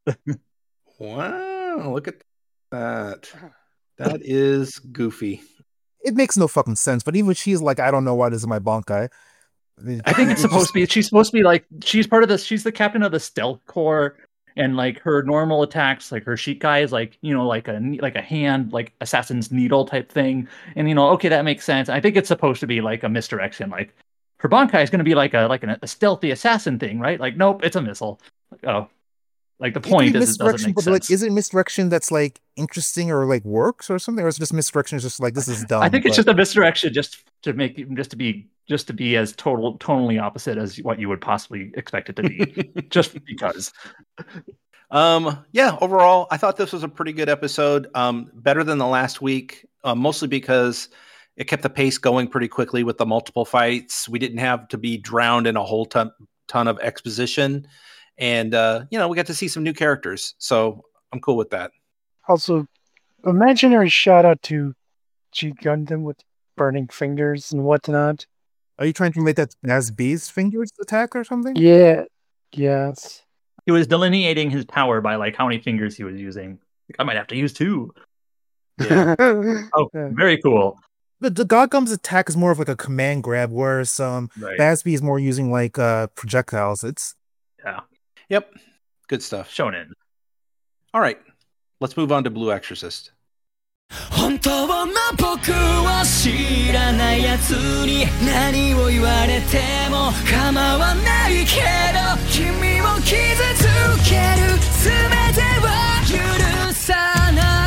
Wow, look at that. That is goofy. It makes no fucking sense, but even she's like, "I don't know why this is my Bankai." mean, I think it's supposed to be. She's supposed to be like she's part of this. She's the captain of the stealth corps, and like her normal attacks, like her Shikai is like you know like a like a hand like assassin's needle type thing, and you know okay that makes sense. I think it's supposed to be like a misdirection. Like her Bankai is going to be like a like an, a stealthy assassin thing, right? Like nope, it's a missile. Like, oh, like the It could point be is it doesn't misdirection, make but sense. like, is it misdirection that's like interesting or like works or something, or is it just misdirection? Is just like this is dumb. I think it's but- just a misdirection, just to make just to be just to be as total tonally opposite as what you would possibly expect it to be, just because. Um, yeah, overall, I thought this was a pretty good episode. Um, better than the last week, uh, mostly because it kept the pace going pretty quickly with the multiple fights. We didn't have to be drowned in a whole ton, ton of exposition. And, uh, you know, we got to see some new characters. So I'm cool with that. Also, imaginary shout out to G Gundam with burning fingers and whatnot. Are you trying to make that as B's fingers attack or something? Yeah, yes. He was delineating his power by like how many fingers he was using. Like, I might have to use two. Yeah. Oh, Yeah. very cool. But the Godgum's attack is more of like a command grab, whereas um, Right. Bazby is more using like uh, projectiles. It's Yep. Good stuff. Shonen. All right. Let's move on to Blue Exorcist. 本当の僕は知らないやつに何を言われても構わないけど君を傷つける全ては許さない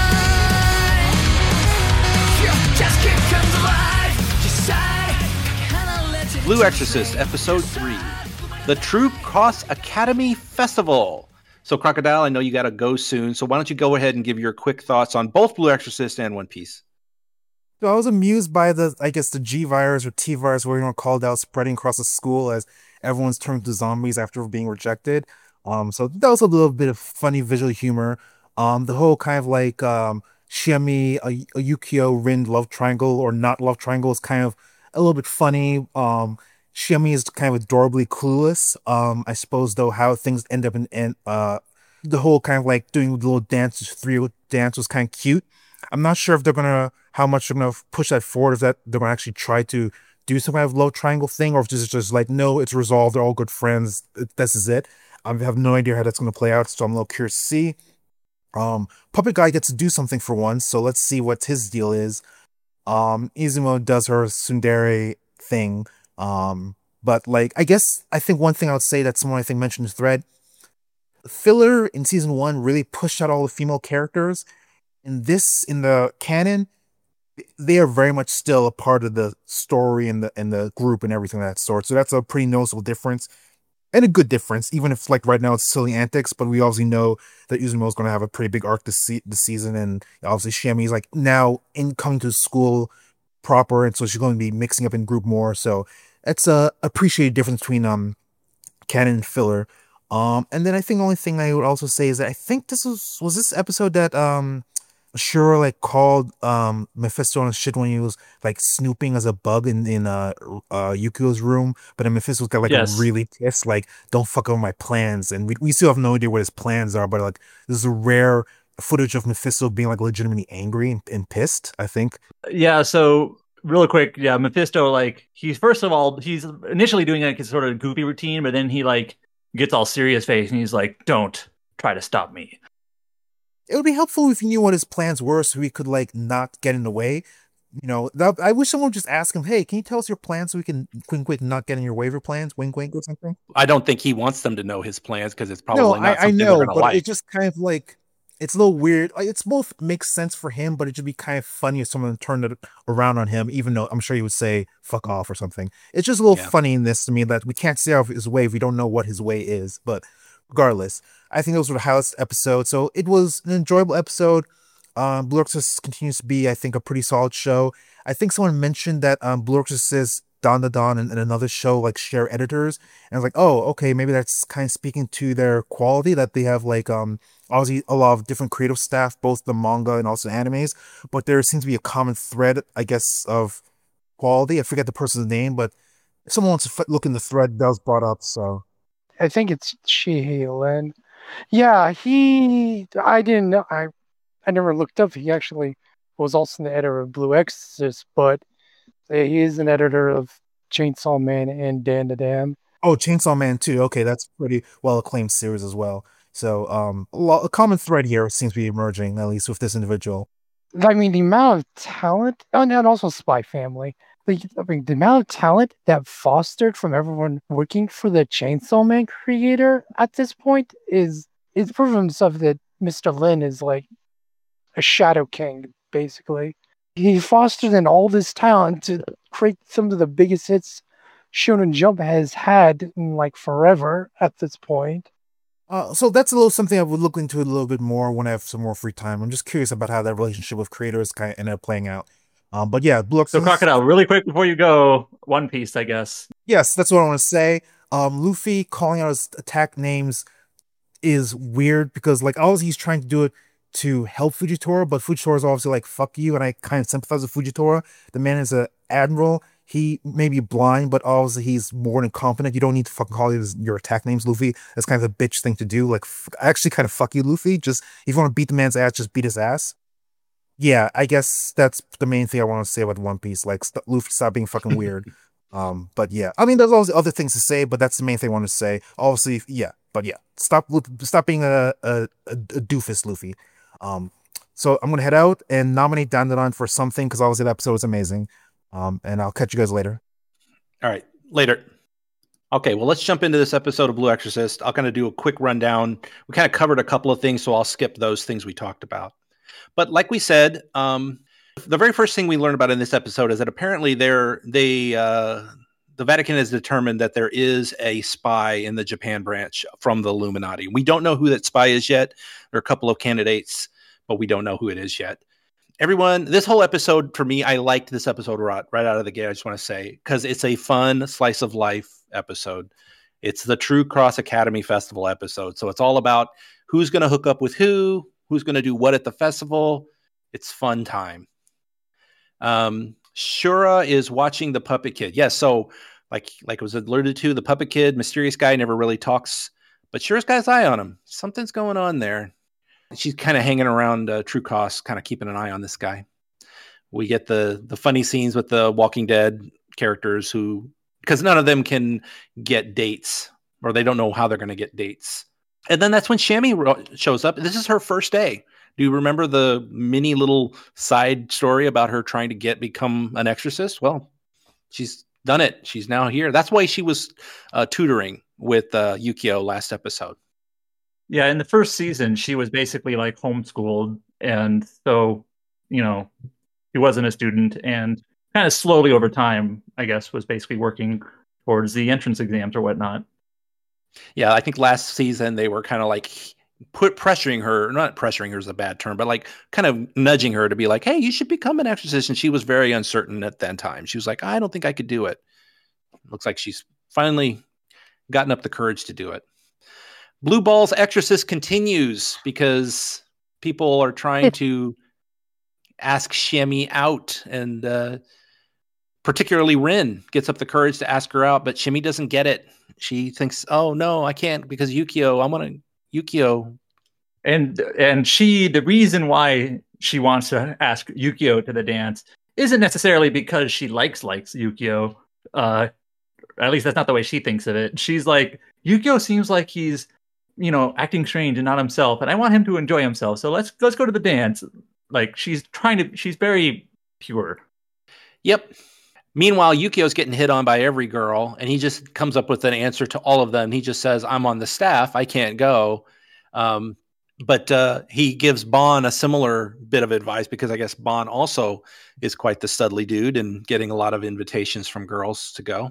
Just keep comes alive Decide離れて Blue Exorcist, Episode three, The Troop Cross Academy Festival. So, Crocodile, I know you got to go soon. So, why don't you go ahead and give your quick thoughts on both Blue Exorcist and One Piece? So I was amused by the, I guess, the G virus or T virus, where you know called out, spreading across the school as everyone's turned to zombies after being rejected. Um, so that was a little bit of funny visual humor. Um, the whole kind of like um, Shiami, a, a Yukio, Rin love triangle or not love triangle is kind of a little bit funny. Um, Shiami is kind of adorably clueless. Um, I suppose though how things end up in, in uh the whole kind of like doing the little dance, three dance was kind of cute. I'm not sure if they're gonna how much they're gonna push that forward. If that they're gonna actually try to do some kind of love triangle thing, or if this is just like no, it's resolved. They're all good friends. This is it. I have no idea how that's gonna play out, so I'm a little curious to see. Um, Puppet Guy gets to do something for once, so let's see what his deal is. Um, Izumo does her tsundere thing. Um, but like, I guess, I think one thing I would say that someone I think mentioned in the thread, filler in season one really pushed out all the female characters. In this, in the canon, they are very much still a part of the story and the, and the group and everything of that sort. So that's a pretty noticeable difference. And a good difference, even if like right now it's silly antics, but we obviously know that Izumo is going to have a pretty big arc this, se- this season, and obviously Shiami is like now in coming to school proper, and so she's going to be mixing up in group more. So it's a appreciated difference between um canon and filler. Um, and then I think the only thing I would also say is that I think this was was this episode that um Ashura like called um Mephisto on shit when he was like snooping as a bug in in uh, uh Yukio's room, but then Mephisto got like Yes. really pissed, like don't fuck over my plans, and we we still have no idea what his plans are, but like this is a rare footage of Mephisto being like legitimately angry and, and pissed. I think. Yeah, so real quick, yeah, Mephisto, like he's first of all, he's initially doing like his sort of goofy routine, but then he like gets all serious face and he's like, "Don't try to stop me." It would be helpful if he knew what his plans were, so he could like not get in the way. You know, that, I wish someone would just ask him, "Hey, can you tell us your plans so we can quick, quick, not get in your way of your plans?" Wink, wink, or something. I don't think he wants them to know his plans because it's probably No, not I, I something know, they're but gonna like. it just kind of like it's a little weird. Like, it's both makes sense for him, but it should be kind of funny if someone turned it around on him, even though I'm sure he would say "fuck off" or something. It's just a little Yeah. funny in this to me that we can't see out of his way if we don't know what his way is. But regardless, I think those were the highlights of the episode. So it was an enjoyable episode. Um, Blue Exorcist continues to be, I think, a pretty solid show. I think someone mentioned that um, Blue Exorcist, Don Da Don, and, and another show like share editors, and I was like, oh, okay, maybe that's kind of speaking to their quality that they have like um obviously a lot of different creative staff, both the manga and also animes, but there seems to be a common thread, I guess, of quality. I forget the person's name, but if someone wants to f- look in the thread that was brought up, so. I think it's Chihei Len. Yeah, he. I didn't know. I I never looked up. He actually was also the editor of Blue Exorcist, but he is an editor of Chainsaw Man and Dan the Dam. Oh, Chainsaw Man too. Okay, that's pretty well acclaimed series as well. So, um, a, lo- a common thread here seems to be emerging, at least with this individual. I mean, the amount of talent, oh, and also Spy Family. The, I mean, the amount of talent that fostered from everyone working for the Chainsaw Man creator at this point is is proven stuff that Mister Lin is like a shadow king, basically. He fostered in all this talent to create some of the biggest hits Shonen Jump has had in like forever at this point. Uh, so that's a little something I would look into a little bit more when I have some more free time. I'm just curious about how that relationship with creators kind of ended up playing out. Um, but yeah, Blue So Exorcist- Crocodile, really quick before you go, One Piece, I guess. Yes, that's what I want to say. Um, Luffy calling out his attack names is weird because, like, obviously he's trying to do it to help Fujitora, but Fujitora is obviously like, fuck you, and I kind of sympathize with Fujitora. The man is an admiral. He may be blind, but obviously he's more than competent. You don't need to fucking call his, your attack names, Luffy. That's kind of a bitch thing to do. Like, f- actually kind of fuck you, Luffy. Just, if you want to beat the man's ass, just beat his ass. Yeah, I guess that's the main thing I want to say about One Piece. Like, st- Luffy, stop being fucking weird. Um, but yeah, I mean, there's always other things to say, but that's the main thing I want to say. Obviously, yeah, but yeah, stop, stop being a, a, a, a doofus, Luffy. Um, so I'm gonna head out and nominate Dandadan for something because obviously that episode was amazing. Um, and I'll catch you guys later. All right, later. Okay, well, let's jump into this episode of Blue Exorcist. I'll kind of do a quick rundown. We kind of covered a couple of things, so I'll skip those things we talked about. But like we said, um, the very first thing we learned about in this episode is that apparently they're, they, uh, the Vatican has determined that there is a spy in the Japan branch from the Illuminati. We don't know who that spy is yet. There are a couple of candidates, but we don't know who it is yet. Everyone, this whole episode, for me, I liked this episode right, right out of the gate, I just want to say, because it's a fun slice of life episode. It's the True Cross Academy Festival episode. So it's all about who's going to hook up with who, who's going to do what at the festival. It's fun time. Um, Shura is watching the Puppet Kid. Yes, so like like it was alluded to, the puppet kid, mysterious guy, never really talks, but sure has got his eye on him. Something's going on there. She's kind of hanging around uh, True Cost, kind of keeping an eye on this guy. We get the the funny scenes with the Walking Dead characters who, because none of them can get dates, or they don't know how they're going to get dates. And then that's when Shammy ro- shows up. This is her first day. Do you remember the mini little side story about her trying to get become an exorcist? Well, she's done it. She's now here. That's why she was uh, tutoring with uh, Yukio last episode. Yeah, in the first season, she was basically like homeschooled. And so, you know, she wasn't a student, and kind of slowly over time, I guess, was basically working towards the entrance exams or whatnot. Yeah, I think last season they were kind of like put pressuring her, not pressuring her is a bad term, but like kind of nudging her to be like, hey, you should become an exorcist. And she was very uncertain at that time. She was like, I don't think I could do it. Looks like she's finally gotten up the courage to do it. Blue Ball's Exorcist continues because people are trying to ask Shammy out, and uh, particularly Rin gets up the courage to ask her out, but Shimmy doesn't get it. She thinks, oh no, I can't because Yukio, I want to Yukio. And and she, the reason why she wants to ask Yukio to the dance isn't necessarily because she likes likes Yukio. Uh, at least that's not the way she thinks of it. She's like, Yukio seems like he's, you know, acting strange and not himself, and I want him to enjoy himself. So let's let's go to the dance. Like, she's trying to, she's very pure. Yep. Meanwhile, Yukio's getting hit on by every girl, and he just comes up with an answer to all of them. He just says, I'm on the staff. I can't go. Um, but uh, he gives Bon a similar bit of advice, because I guess Bon also is quite the studly dude and getting a lot of invitations from girls to go.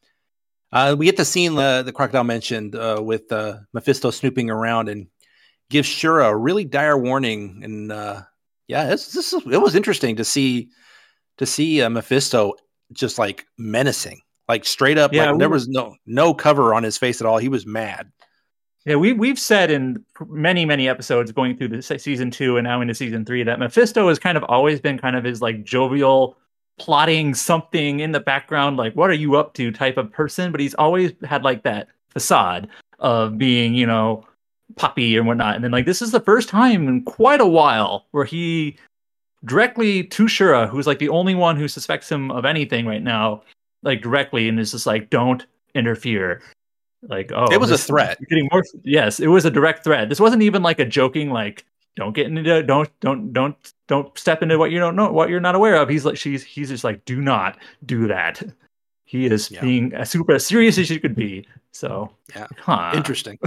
Uh, we get the scene uh, the Crocodile mentioned uh, with uh, Mephisto snooping around and gives Shura a really dire warning. And uh, yeah, it's, this is, it was interesting to see to see uh, Mephisto just like menacing, like straight up. Yeah, like we there were- was no no cover on his face at all. He was mad. Yeah, we we've said in many many episodes going through the se- season two and now into season three that Mephisto has kind of always been kind of his like jovial, plotting something in the background, like what are you up to type of person. But he's always had like that facade of being, you know, puppy and whatnot. And then like this is the first time in quite a while where he directly to Shura, who's like the only one who suspects him of anything right now, like directly, and is just like, don't interfere. Like, oh, It was a this- threat. Getting more, yes, it was a direct threat. This wasn't even like a joking, like, don't get into, don't, don't, don't, don't step into what you don't know, what you're not aware of. He's like, she's, he's just like, do not do that. He is Yeah. being as super as serious as you could be. So, Yeah. huh. Interesting.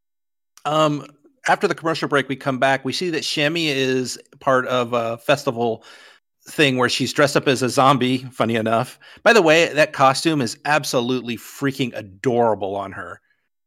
Um, after the commercial break, we come back. We see that Shammy is part of a festival thing where she's dressed up as a zombie. Funny enough. By the way, that costume is absolutely freaking adorable on her.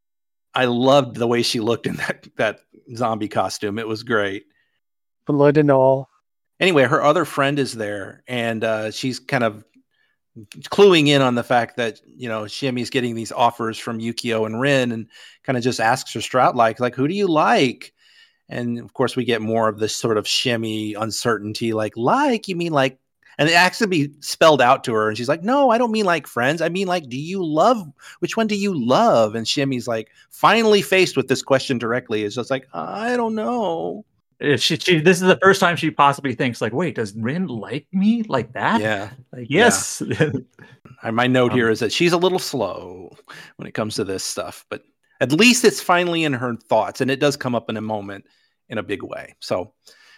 I loved the way she looked in that, that zombie costume. It was great. Blood and all. Anyway, her other friend is there, and uh, she's kind of cluing in on the fact that, you know, Shimmy's getting these offers from Yukio and Rin, and kind of just asks her Strout like, like, who do you like? And of course, we get more of this sort of Shimmy uncertainty, like, like, you mean like, and it has to be spelled out to her. And she's like, no, I don't mean like friends. I mean, like, do you love, which one do you love? And Shimmy's like, finally faced with this question directly, is just like, I don't know. If she, she, this is the first time she possibly thinks like, wait, does Rin like me like that? Yeah. Like, yes. And my note Um, here is that she's a little slow when it comes to this stuff, but at least it's finally in her thoughts, and it does come up in a moment in a big way. So,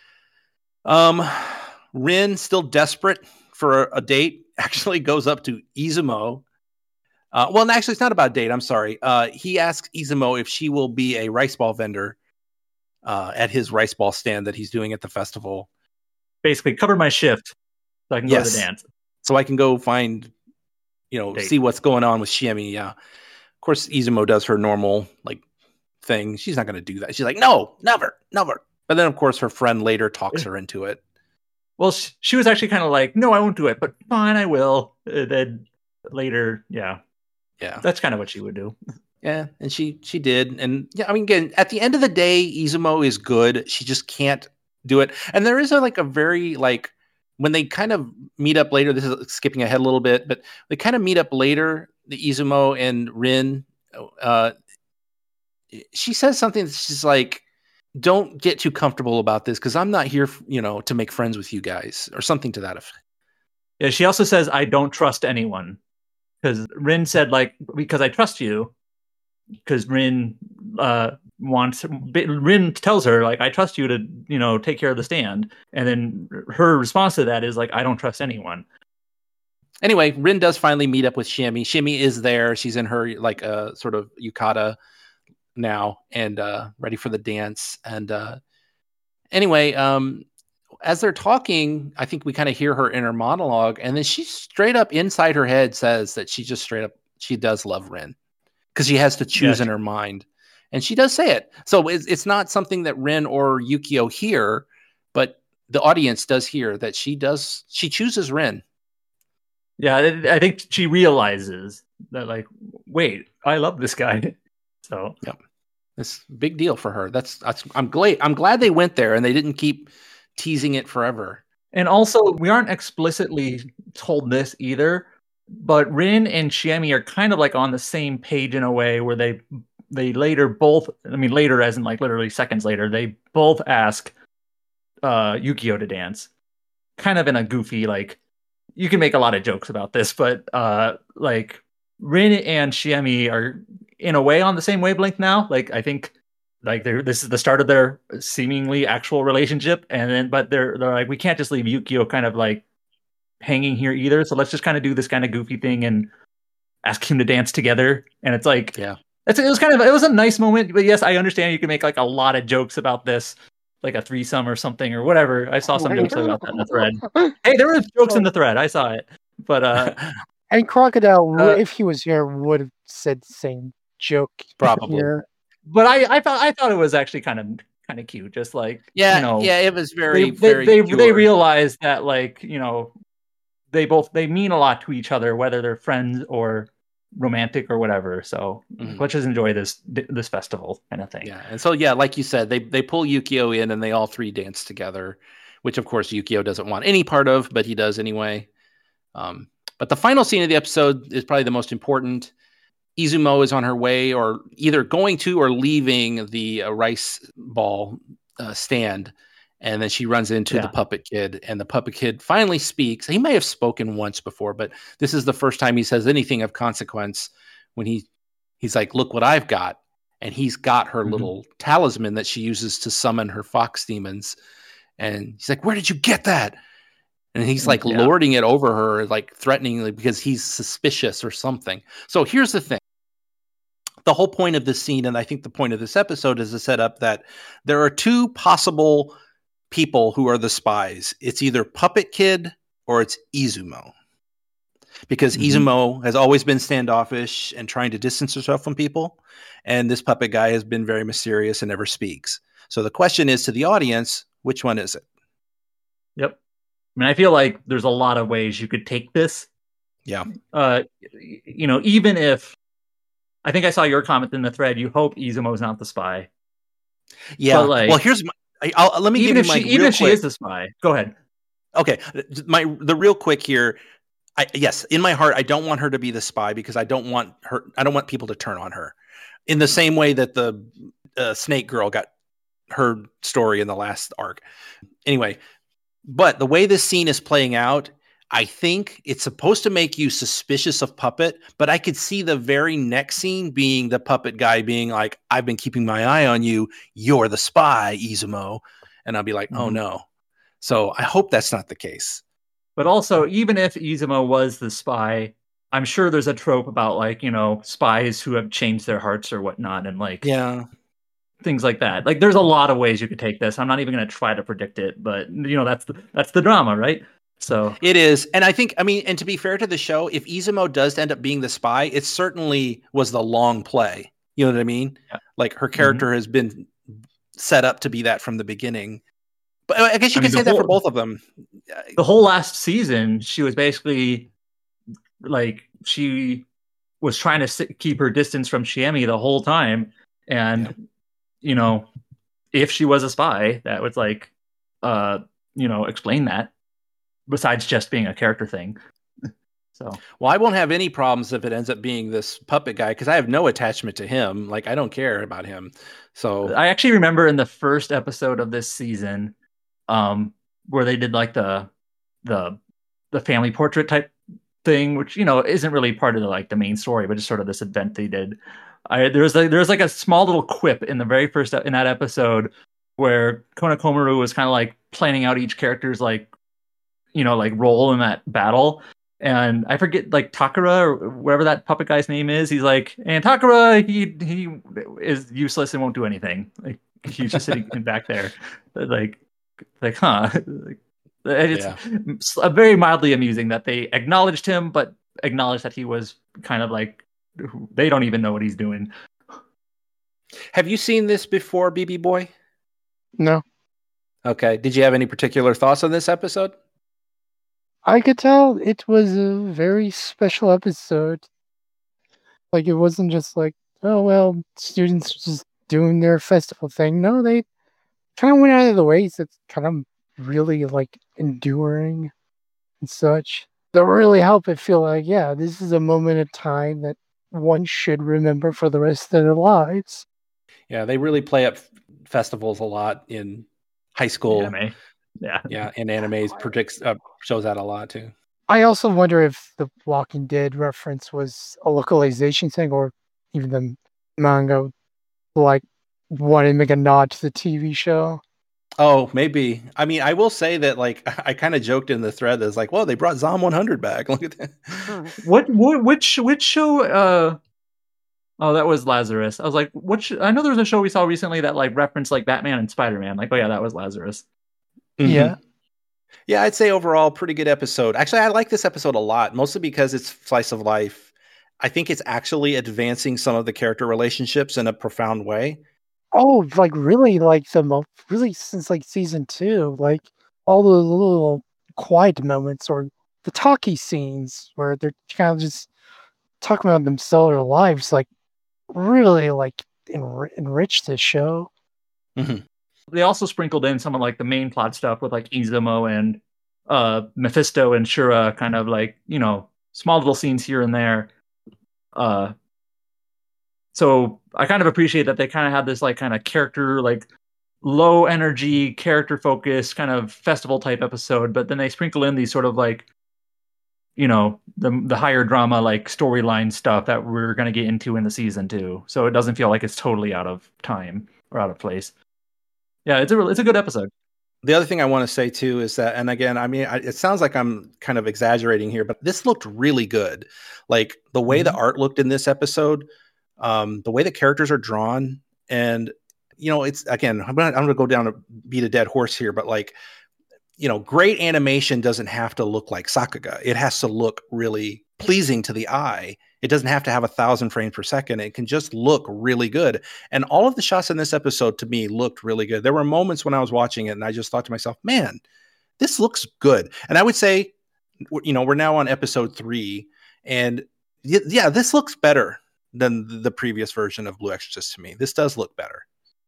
um, Rin, still desperate for a date, actually goes up to Izumo. Uh, well, actually, it's not about date. I'm sorry. Uh, he asks Izumo if she will be a rice ball vendor uh, at his rice ball stand that he's doing at the festival. Basically, cover my shift so I can go to Yes. the dance. So I can go find, you know, Date. see what's going on with Shimmy. Yeah. Of course, Izumo does her normal, like, thing. She's not going to do that. She's like, no, never, never. But then, of course, her friend later talks her into it. Well, she, she was actually kind of like, no, I won't do it, but fine, I will. And then later, yeah, Yeah. that's kind of what she would do. Yeah. And she, she did. And yeah, I mean, again, at the end of the day, Izumo is good. She just can't do it. And there is a, like a very, like, when they kind of meet up later, this is skipping ahead a little bit, but they kind of meet up later. the Izumo and Rin, uh, she says something that's just like, don't get too comfortable about this because I'm not here, you know, to make friends with you guys or something to that effect. Yeah, she also says, I don't trust anyone. Because Rin said, like, because I trust you. Because Rin uh, wants, Rin tells her, like, I trust you to, you know, take care of the stand. And then her response to that is, like, I don't trust anyone. Anyway, Rin does finally meet up with Shimmy. Shimmy is there. She's in her, like, uh, sort of yukata now and uh, ready for the dance. And uh, anyway, um, as they're talking, I think we kind of hear her inner monologue, and then she straight up inside her head says that she just straight up, she does love Rin because she has to choose yes. in her mind. And she does say it. So it's, it's not something that Rin or Yukio hear, but the audience does hear that she does, she chooses Rin. Yeah, I think she realizes that, like, wait, I love this guy. So, yep. It's a big deal for her. That's, that's I'm glad, I'm glad they went there and they didn't keep teasing it forever. And also, we aren't explicitly told this either, but Rin and Shiemi are kind of like on the same page in a way where they they later both, I mean later as in like literally seconds later, they both ask uh, Yukio to dance. Kind of in a goofy, like, you can make a lot of jokes about this, but uh, like Rin and Shiemi are in a way on the same wavelength now. Like, I think Like they're this is the start of their seemingly actual relationship, and then but they're they're like, we can't just leave Yukio kind of like hanging here either. So let's just kind of do this kind of goofy thing and ask him to dance together. And it's like, yeah, it's it was kind of it was a nice moment. But yes, I understand you can make like a lot of jokes about this, like a threesome or something or whatever. I saw some jokes about that in the thread. Hey, there were jokes in the thread. I saw it, but uh, and Crocodile, uh, if he was here, would have said the same joke probably. Here. But I, I thought I thought it was actually kind of kind of cute, just like yeah, you know, yeah, it was very they very. They they, they realized that, like, you know, they both they mean a lot to each other, whether they're friends or romantic or whatever. So mm-hmm. let's just enjoy this this festival kind of thing. Yeah, and so yeah, like you said, they they pull Yukio in and they all three dance together, which of course Yukio doesn't want any part of, but he does anyway. Um, but the final scene of the episode is probably the most important. Izumo is on her way, or either going to or leaving the uh, rice ball uh, stand, and then she runs into yeah. the puppet kid, and the puppet kid finally speaks. He may have spoken once before, but this is the first time he says anything of consequence. When he he's like, "Look what I've got," and he's got her mm-hmm. little talisman that she uses to summon her fox demons, and he's like, "Where did you get that?" And he's like yeah. lording it over her, like threateningly, because he's suspicious or something. So here's the thing. The whole point of this scene, and I think the point of this episode, is to set up that there are two possible people who are the spies. It's either Puppet Kid or it's Izumo. Because mm-hmm. Izumo has always been standoffish and trying to distance herself from people. And this puppet guy has been very mysterious and never speaks. So the question is to the audience, which one is it? Yep. I mean, I feel like there's a lot of ways you could take this. Yeah. Uh, you know, even if, I think I saw your comment in the thread, you hope Izumo's not the spy. Yeah. Like, well, here's my, I'll, let me even give if you my she, even if quick, she is the spy. Go ahead. Okay. My, the real quick here. I, yes, in my heart, I don't want her to be the spy because I don't want her. I don't want people to turn on her in the same way that the uh, Snake Girl got her story in the last arc. Anyway, but the way this scene is playing out, I think it's supposed to make you suspicious of Puppet, but I could see the very next scene being the Puppet guy being like, I've been keeping my eye on you. You're the spy, Izumo. And I'll be like, mm-hmm. oh no. So I hope that's not the case. But also, even if Izumo was the spy, I'm sure there's a trope about, like, you know, spies who have changed their hearts or whatnot, and like, yeah, things like that. Like, there's a lot of ways you could take this. I'm not even going to try to predict it, but you know, that's the, that's the drama, right? So it is. And I think, I mean, and to be fair to the show, if Izumo does end up being the spy, it certainly was the long play. You know what I mean? Yeah. Like, her character mm-hmm. has been set up to be that from the beginning. But I guess you I could mean, say whole, that for both of them. The whole last season, she was basically like, she was trying to sit, keep her distance from Shiemi the whole time. And, yeah. you know, if she was a spy, that would like, uh, you know, explain that besides just being a character thing. So, well, I won't have any problems if it ends up being this puppet guy because I have no attachment to him. Like, I don't care about him. So I actually remember in the first episode of this season, um, where they did like the the the family portrait type thing, which you know isn't really part of the like the main story, but just sort of this event they did. I there's like there's like a small little quip in the very first in that episode where Kona Komaru was kind of like planning out each character's like you know like role in that battle. And I forget, like Takara or whatever that puppet guy's name is. He's like, and Takara, he he is useless and won't do anything. Like he's just sitting back there, like, like, huh? Like, it's yeah. very mildly amusing that they acknowledged him, but acknowledged that he was kind of like they don't even know what he's doing. Have you seen this before, B B Boy? No. Okay. Did you have any particular thoughts on this episode? I could tell it was a very special episode. Like, it wasn't just like, oh, well, students just doing their festival thing. No, they kind of went out of the way. So it's kind of really, like, enduring and such. That really helped it feel like, yeah, this is a moment of time that one should remember for the rest of their lives. Yeah, they really play up festivals a lot in high school. Anime. Yeah, yeah, and animes predicts uh, shows that a lot too. I also wonder if the Walking Dead reference was a localization thing, or even the manga, like wanted to make a nod to the T V show. Oh, maybe. I mean, I will say that, like, I kind of joked in the thread that's like, well, they brought Zom one hundred back. Look at that. What? What? Which? Which show? Uh... Oh, that was Lazarus. I was like, what? Sh- I know there was a show we saw recently that like referenced like Batman and Spider-Man. Like, oh yeah, that was Lazarus. Mm-hmm. Yeah. Yeah, I'd say overall pretty good episode. Actually, I like this episode a lot, mostly because it's slice of life. I think it's actually advancing some of the character relationships in a profound way. Oh, like really, like the mo- really since like season two, like all the little quiet moments or the talkie scenes where they're kind of just talking about themselves or lives, like really like enri- enrich this show. Mm-hmm. They also sprinkled in some of like the main plot stuff with like Izumo and uh, Mephisto and Shura, kind of like, you know, small little scenes here and there. Uh, so I kind of appreciate that they kind of have this like kind of character, like low energy, character focused kind of festival type episode, but then they sprinkle in these sort of like, you know, the the higher drama like storyline stuff that we're going to get into in the season too. So it doesn't feel like it's totally out of time or out of place. Yeah, it's a it's a good episode. The other thing I want to say too is that, and again, I mean, I, it sounds like I'm kind of exaggerating here, but this looked really good. Like the way mm-hmm. the art looked in this episode, um, the way the characters are drawn, and you know, it's again, I'm gonna I'm gonna go down to beat a dead horse here, but like, you know, great animation doesn't have to look like Sakuga. It has to look really pleasing to the eye. It doesn't have to have a thousand frames per second. It can just look really good. And all of the shots in this episode to me looked really good. There were moments when I was watching it and I just thought to myself, man, this looks good. And I would say, you know, we're now on episode three and yeah, this looks better than the previous version of Blue Exorcist to me. This does look better.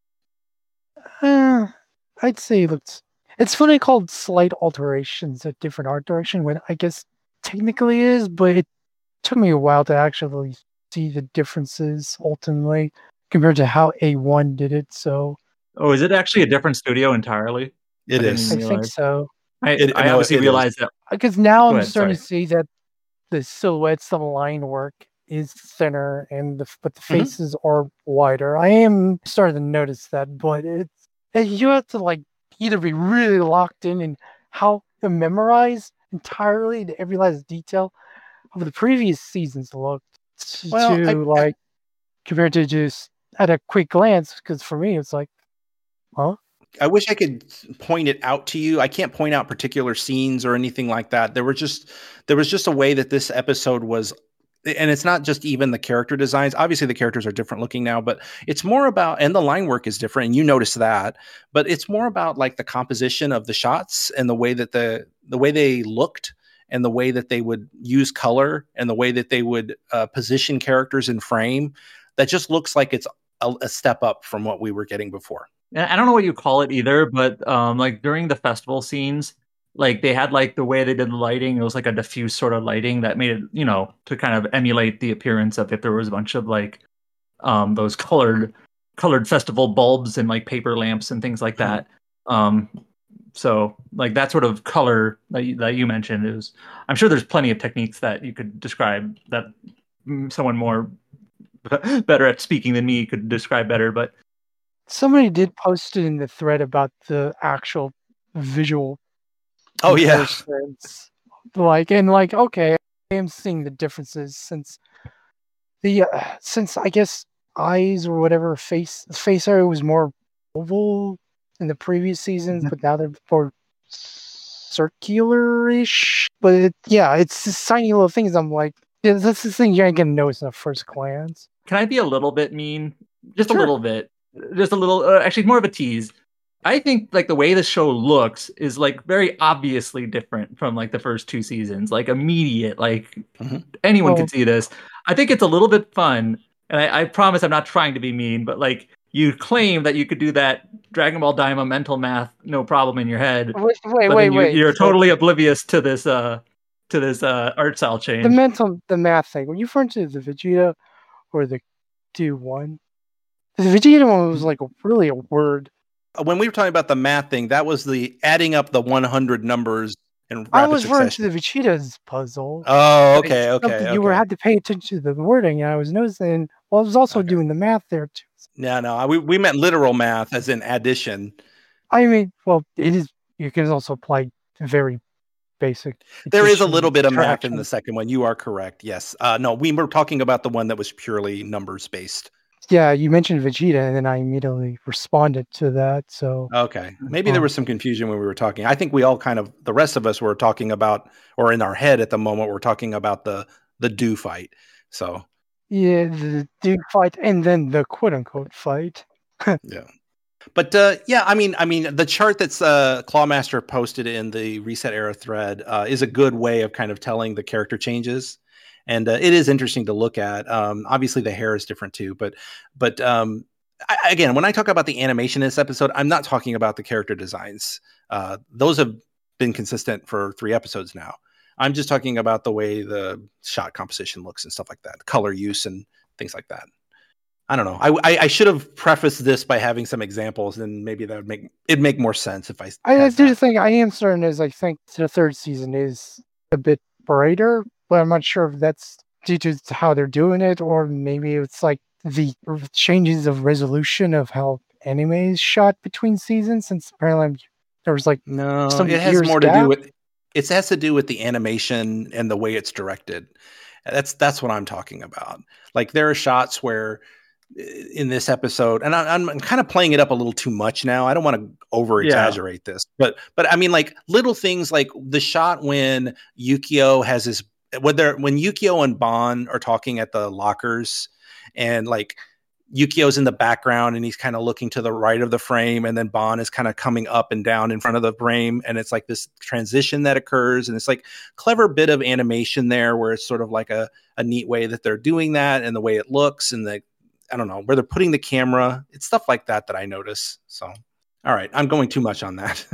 Uh, I'd say it looks, it's funny called slight alterations, a different art direction, when I guess technically is, but it took me a while to actually see the differences ultimately compared to how A one did it. So, oh, is it actually a different studio entirely? It I is. I think so. I, it, I no, obviously realized that because now I'm ahead, starting sorry. to see that the silhouettes, the line work is thinner, and the but the faces mm-hmm. are wider. I am starting to notice that, but it's you have to like either be really locked in and how to memorize entirely to every last detail of the previous seasons looked well, to I, like compared to just at a quick glance. Because for me, it's like, huh? I wish I could point it out to you. I can't point out particular scenes or anything like that. There were just there was just a way that this episode was, and it's not just even the character designs. Obviously, the characters are different looking now, but it's more about, and the line work is different, and you notice that. But it's more about like the composition of the shots and the way that the the way they looked. And the way that they would use color and the way that they would uh, position characters in frame, that just looks like it's a, a step up from what we were getting before. I don't know what you call it either, but um, like during the festival scenes, like they had like the way they did the lighting. It was like a diffuse sort of lighting that made it, you know, to kind of emulate the appearance of if there was a bunch of like um, those colored colored festival bulbs and like paper lamps and things like that. Um, so like that sort of color that you, that you mentioned is, I'm sure there's plenty of techniques that you could describe that someone more better at speaking than me could describe better, but somebody did post it in the thread about the actual visual. Oh yeah. difference. Like, and like, okay, I am seeing the differences since the, uh, since I guess eyes or whatever face, face area was more oval in the previous seasons, but now they're more circular-ish. But it, yeah, it's just tiny little things. I'm like, yeah, that's the thing you ain't gonna notice in the first glance. Can I be a little bit mean? Just Sure. a little bit. Just a little, uh, actually more of a tease. I think like the way the show looks is like very obviously different from like the first two seasons, like immediate, like Mm-hmm. anyone Oh. can see this. I think it's a little bit fun. And I, I promise I'm not trying to be mean, but like you claim that you could do that Dragon Ball Daima mental math, no problem in your head. Wait, wait, but wait, then you, wait. You're So totally oblivious to this, uh, to this uh, art style change. the mental, the math thing. Were you referring to the Vegeta or the do one? The Vegeta one was like a, really a word. When we were talking about the math thing, that was the adding up the one hundred numbers in I rapid was referring succession. to the Vegeta's puzzle. Oh, Like, okay, okay, something okay. You were had to pay attention to the wording, and I was noticing. Well, I was also Okay. doing the math there too. No, no, I- we we meant literal math, as in addition. I mean, well, it is. You can also apply very basic. There is a addition, little bit of math in subtraction. the second one. You are correct. Yes. Uh, no, we were talking about the one that was purely numbers based. Yeah, you mentioned Vegeta, and then I immediately responded to that. So Okay. Maybe there Um, was some confusion when we were talking. I think we all kind of, the rest of us were talking about, or in our head at the moment, we're talking about the the do fight. So yeah, the dude fight, and then the quote unquote fight. yeah. But uh, yeah, I mean, I mean, the chart that's uh, Clawmaster posted in the Reset Era thread uh, is a good way of kind of telling the character changes, and uh, it is interesting to look at. Um, obviously, the hair is different too, but but um, I, again, when I talk about the animation in this episode, I'm not talking about the character designs. Uh, those have been consistent for three episodes now. I'm just talking about the way the shot composition looks and stuff like that, color use and things like that. I don't know. I, I, I should have prefaced this by having some examples, and maybe that would make it'd make more sense if I. I had do that. think I am certain is I think the third season is a bit brighter, but I'm not sure if that's due to how they're doing it, or maybe it's like the changes of resolution of how anime is shot between seasons. Since apparently there was like No, some it has years more to gap. do with it has to do with the animation and the way it's directed. That's that's what I'm talking about. Like there are shots where in this episode, and I, I'm kind of playing it up a little too much now. I don't want to over exaggerate this, but but I mean like little things like the shot when Yukio has his when they're when Yukio and Bon are talking at the lockers, and like Yukio's in the background and he's kind of looking to the right of the frame, and then Bon is kind of coming up and down in front of the frame, and it's like this transition that occurs, and it's like clever bit of animation there where it's sort of like a, a neat way that they're doing that, and the way it looks, and the I don't know where they're putting the camera. It's stuff like that that I notice. So, all right, I'm going too much on that.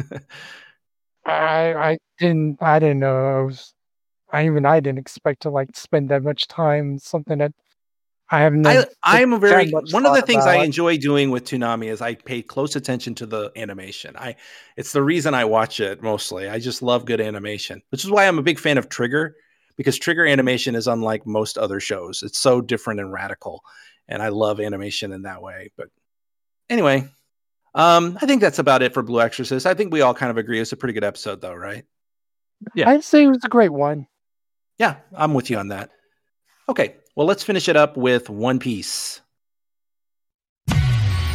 I I didn't I didn't know I was I even I didn't expect to like spend that much time on something that I haven't. I, put I'm a very that much one of the thought things I about. enjoy doing with Toonami is I pay close attention to the animation. I it's the reason I watch it mostly. I just love good animation, which is why I'm a big fan of Trigger, because Trigger animation is unlike most other shows. It's so different and radical, and I love animation in that way. But anyway, um, I think that's about it for Blue Exorcist. I think we all kind of agree it's a pretty good episode, though, right? Yeah. I'd say it was a great one. Yeah, I'm with you on that. Okay, well, let's finish it up with One Piece. ぶつか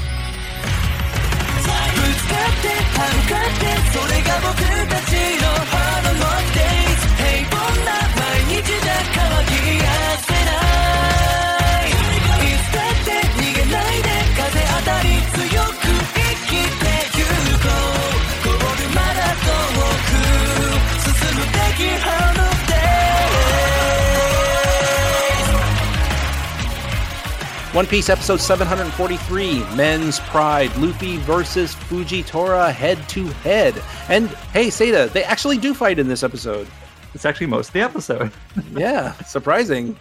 って歯向かってそれが僕たちの Hard Rock Days 平凡な毎日じゃ乾きやせないいつだって逃げないで風当たり強く生きてゆこうこぼるまだ遠く進むべき Hard Rock Days One Piece episode seven hundred forty-three, Men's Pride, Luffy versus Fujitora head to head. And hey, Seda, they actually do fight in this episode. It's actually most of the episode. Yeah, surprising.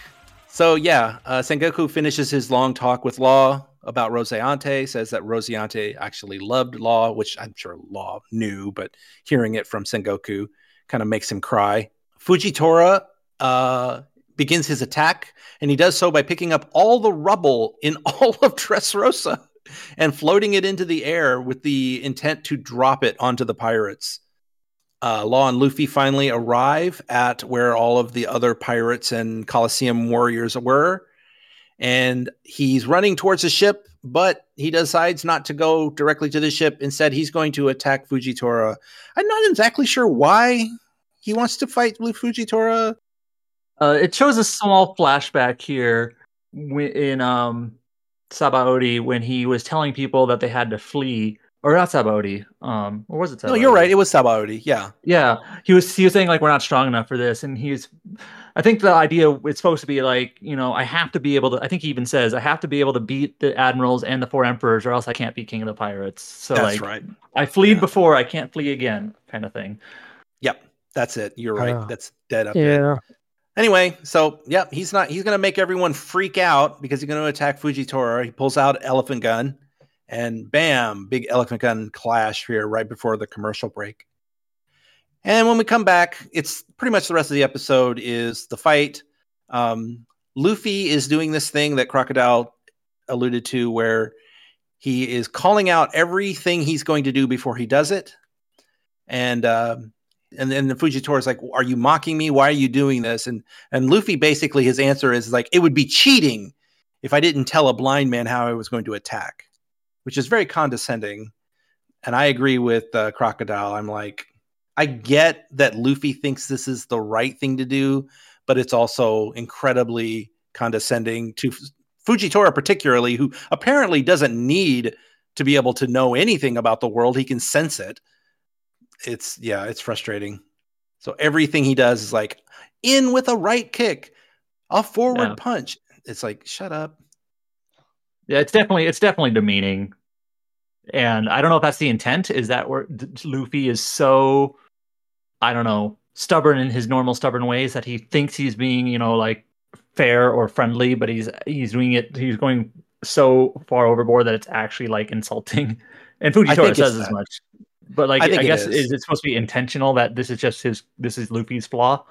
So yeah, uh, Sengoku finishes his long talk with Law about Roseante, says that Roseante actually loved Law, which I'm sure Law knew, but hearing it from Sengoku kind of makes him cry. Fujitora uh, begins his attack, and he does so by picking up all the rubble in all of Dressrosa and floating it into the air with the intent to drop it onto the pirates. Uh, Law and Luffy finally arrive at where all of the other pirates and Colosseum warriors were, and he's running towards the ship, but he decides not to go directly to the ship. Instead, he's going to attack Fujitora. I'm not exactly sure why he wants to fight with Fujitora. Uh, it shows a small flashback here in um, Sabaody when he was telling people that they had to flee. Or not Sabaody. Um, or was it Sabaody? No, you're right. It was Sabaody. Yeah. Yeah. He was he was saying like we're not strong enough for this, and he's. I think the idea it's supposed to be like, you know, I have to be able to. I think he even says I have to be able to beat the admirals and the four emperors, or else I can't be king of the pirates. So that's like, right. I fleed yeah. before, I can't flee again, kind of thing. Yep, that's it. You're right. Uh, that's dead up. Yeah. There. Anyway, so yep, he's not. He's gonna make everyone freak out because he's gonna attack Fujitora. He pulls out elephant gun. And bam, big elephant gun clash here right before the commercial break. And when we come back, it's pretty much the rest of the episode is the fight. Um, Luffy is doing this thing that Crocodile alluded to where he is calling out everything he's going to do before he does it. And uh, and then the Fujitora is like, are you mocking me? Why are you doing this? And and Luffy basically his answer is like, it would be cheating if I didn't tell a blind man how I was going to attack. Which is very condescending. And I agree with uh, Crocodile. I'm like, I get that Luffy thinks this is the right thing to do, but it's also incredibly condescending to F- Fujitora particularly, who apparently doesn't need to be able to know anything about the world. He can sense it. It's, yeah, it's frustrating. So everything he does is like, in with a right kick, a forward Yeah. punch. It's like, shut up. Yeah, it's definitely it's definitely demeaning, and I don't know if that's the intent. Is that where Luffy is so, I don't know, stubborn in his normal stubborn ways that he thinks he's being, you know, like fair or friendly, but he's he's doing it. He's going so far overboard that it's actually like insulting. And Fujitora says as much, but like I, I guess is. is it supposed to be intentional that this is just his this is Luffy's flaw?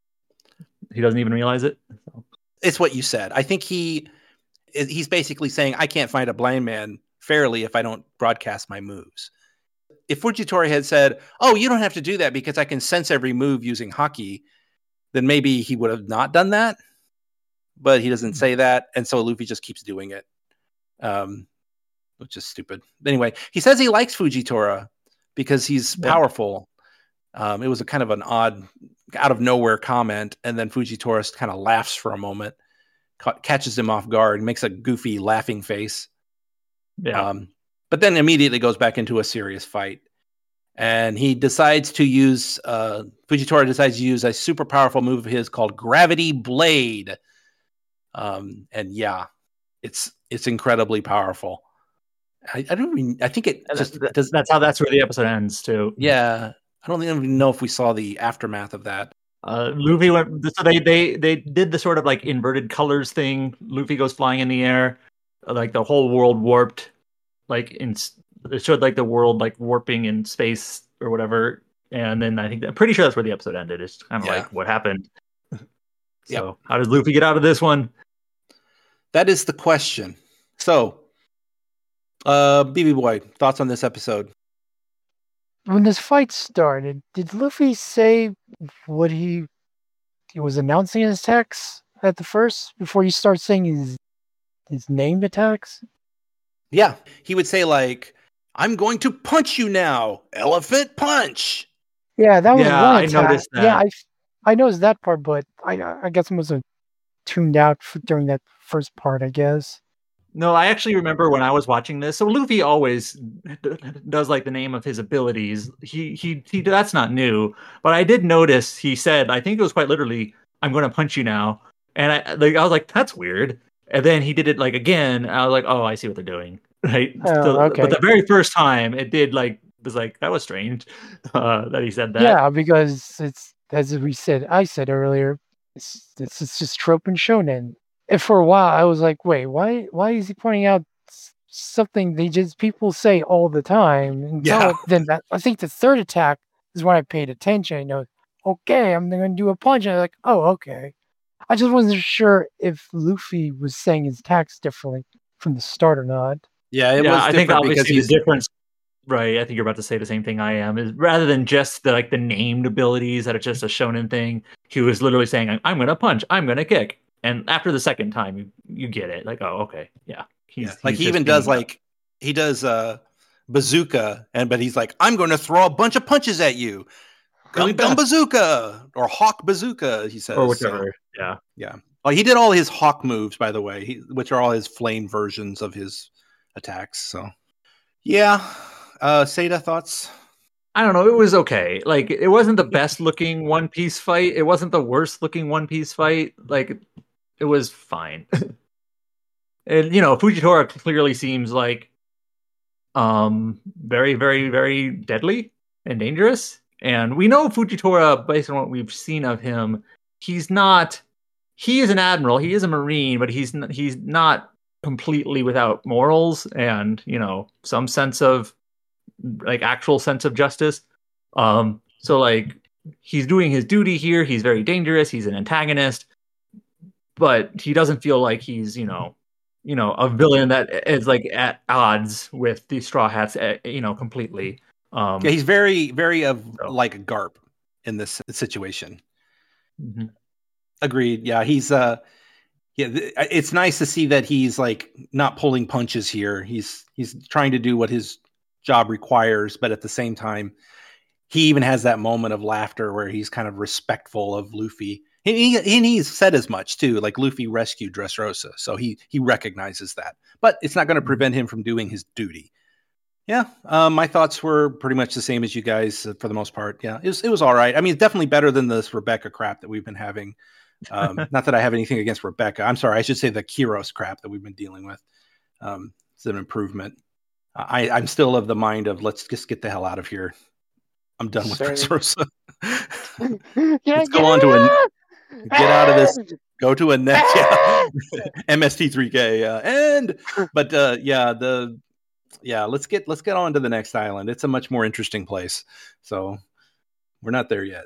He doesn't even realize it. So. It's what you said. I think he. He's basically saying, I can't find a blind man fairly if I don't broadcast my moves. If Fujitora had said, oh, you don't have to do that because I can sense every move using Haki, then maybe he would have not done that. But he doesn't say that. And so Luffy just keeps doing it, um, which is stupid. Anyway, he says he likes Fujitora because he's yeah. powerful. Um, it was a kind of an odd, out of nowhere comment. And then Fujitora kind of laughs for a moment. Catches him off guard, makes a goofy laughing face. Yeah. Um, but then immediately goes back into a serious fight. And he decides to use, uh, Fujitora decides to use a super powerful move of his called Gravity Blade. Um, and yeah, it's it's incredibly powerful. I, I don't even, I think it just that, does. That's how that's where the episode ends, too. Yeah. I don't even know if we saw the aftermath of that. Uh, Luffy went. So they they they did the sort of like inverted colors thing. Luffy goes flying in the air, like the whole world warped. Like in it showed like the world like warping in space or whatever. And then I think I'm pretty sure that's where the episode ended. It's kind of yeah. like what happened. So yep. How does Luffy get out of this one? That is the question. So, uh, B B Boy, thoughts on this episode? When this fight started, did Luffy say what he he was announcing his attacks at the first before you start saying his his named attacks? Yeah, he would say like, "I'm going to punch you now, elephant punch." Yeah, that was yeah, one I attack. noticed that. Yeah, I I noticed that part, but I I guess I must have tuned out for, during that first part. I guess. No, I actually remember when I was watching this. So Luffy always does like the name of his abilities. He he he. That's not new, but I did notice he said. I think it was quite literally, "I'm going to punch you now," and I like I was like, "That's weird." And then he did it like again. I was like, oh, I see what they're doing, right? Oh, So- okay. But the very first time it did like was like that was strange uh, that he said that. Yeah, because it's as we said, I said earlier, it's it's, it's just trope and shonen. And for a while, I was like, wait, why why is he pointing out s- something they just people say all the time? And so Yeah. then that, I think the third attack is when I paid attention. You know, okay, I'm going to do a punch, and I'm like, oh, okay. I just wasn't sure if Luffy was saying his attacks differently from the start or not. Yeah, it yeah, was I think different because obviously he's the difference, right? I think you're about to say the same thing I am. Is rather than just the like the named abilities that are just a shonen thing, he was literally saying, "I'm, I'm gonna punch, I'm gonna kick," and after the second time, you you get it. Like, oh, okay, yeah. He's, yeah, like he's he just even does being- like he does uh bazooka, and but he's like, I'm going to throw a bunch of punches at you, gum Really gum fast. bazooka or hawk bazooka. He says or So, whichever. Yeah, yeah. Oh, he did all his hawk moves, by the way, he, which are all his flame versions of his attacks. So, yeah. Uh, Seda, thoughts? I don't know. It was okay. Like, it wasn't the best looking One Piece fight. It wasn't the worst looking One Piece fight. Like, it was fine. And you know, Fujitora clearly seems like um very, very, very deadly and dangerous. And we know Fujitora, based on what we've seen of him, he's not. He is an admiral. He is a marine, but he's n- he's not completely without morals and you know some sense of like actual sense of justice. Um, so like he's doing his duty here. He's very dangerous. He's an antagonist, but he doesn't feel like he's you know you know a villain that is like at odds with the Straw Hats. eh, You know completely. Um, Yeah, he's very, very of So. like Garp in this situation. mhm. Agreed. Yeah, he's uh yeah, th- it's nice to see that he's like not pulling punches here. He's he's trying to do what his job requires, but at the same time, he even has that moment of laughter where he's kind of respectful of Luffy. And, he, and he's said as much too, like Luffy rescued Dressrosa, so he he recognizes that. But it's not going to prevent him from doing his duty. Yeah, um, my thoughts were pretty much the same as you guys uh, for the most part. Yeah, it was it was all right. I mean, it's definitely better than this Rebecca crap that we've been having. Um, not that I have anything against Rebecca. I'm sorry, I should say the Kiros crap that we've been dealing with. Um, it's an improvement. I, I'm still of the mind of let's just get the hell out of here. I'm done with Sorry. Dressrosa. Yeah, Let's go on to a get out of this. Go to a next yeah. M S T three K. Yeah, and but uh, yeah, the yeah. Let's get let's get on to the next island. It's a much more interesting place. So we're not there yet.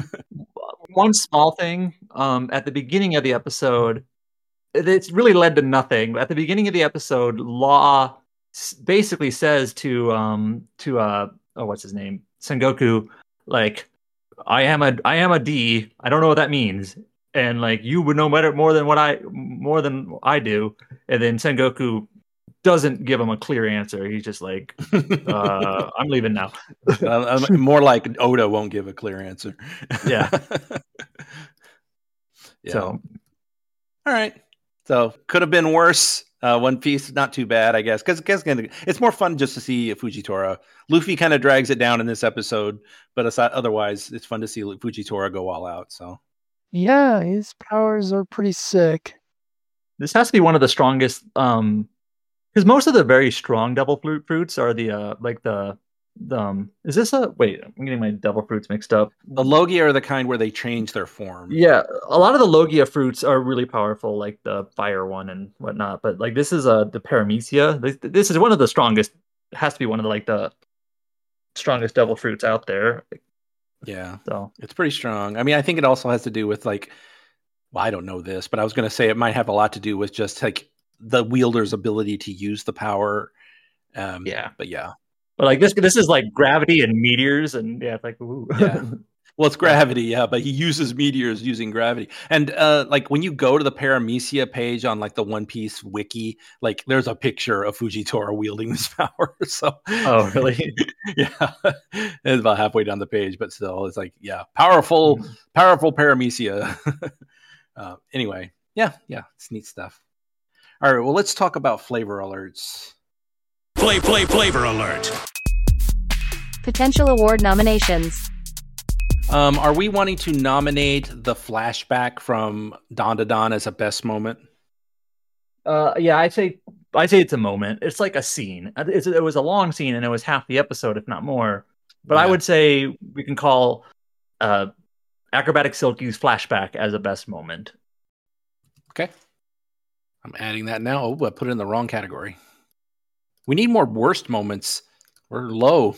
One small thing um, at the beginning of the episode, it- it's really led to nothing. But at the beginning of the episode, Law s- basically says to um to uh oh what's his name Sengoku, like I am a I am a D. I don't know what that means, and like you would know better more than what I more than I do. And then Sengoku doesn't give him a clear answer. He's just like, uh, I'm leaving now. Uh, um, more like Oda won't give a clear answer. Yeah. Yeah. So All right. So could have been worse. Uh, One Piece, not too bad, I guess. Because it's more fun just to see Fujitora. Luffy kind of drags it down in this episode, but aside, otherwise, it's fun to see Fujitora go all out. So Yeah, his powers are pretty sick. this has to be one of the strongest um because most of the very strong devil fruit fruits are the uh like the the um is this a wait I'm getting my devil fruits mixed up. the Logia are the kind where they change their form. Yeah, a lot of the Logia fruits are really powerful, like the fire one and whatnot, but like this is uh the Paramecia. This, this is one of the strongest, has to be one of the like the strongest devil fruits out there. Yeah. So It's pretty strong. I mean, I think it also has to do with like, well, I don't know this, but I was going to say it might have a lot to do with just like the wielder's ability to use the power. Um, Yeah. But yeah. but like this this is like gravity and meteors and yeah, it's like ooh. Yeah. Well, it's gravity, yeah, but he uses meteors using gravity. And uh, like when you go to the Paramecia page on like the One Piece wiki, like there's a picture of Fujitora wielding this power. So Oh, really? yeah. It's about halfway down the page, but still it's like, yeah, powerful, powerful Paramecia. uh, anyway, yeah, yeah, it's neat stuff. All right, well, let's talk about flavor alerts. Play, play, flavor alert. Potential award nominations. Um, are we wanting to nominate the flashback from Don to Don as a best moment? Uh, yeah, I'd say I'd say it's a moment. It's like a scene. It's, it was a long scene, and it was half the episode, if not more. But Yeah. I would say we can call uh, Acrobatic Silky's flashback as a best moment. Okay. I'm adding that now. Oh, I put it in the wrong category. We need more worst moments. We're low.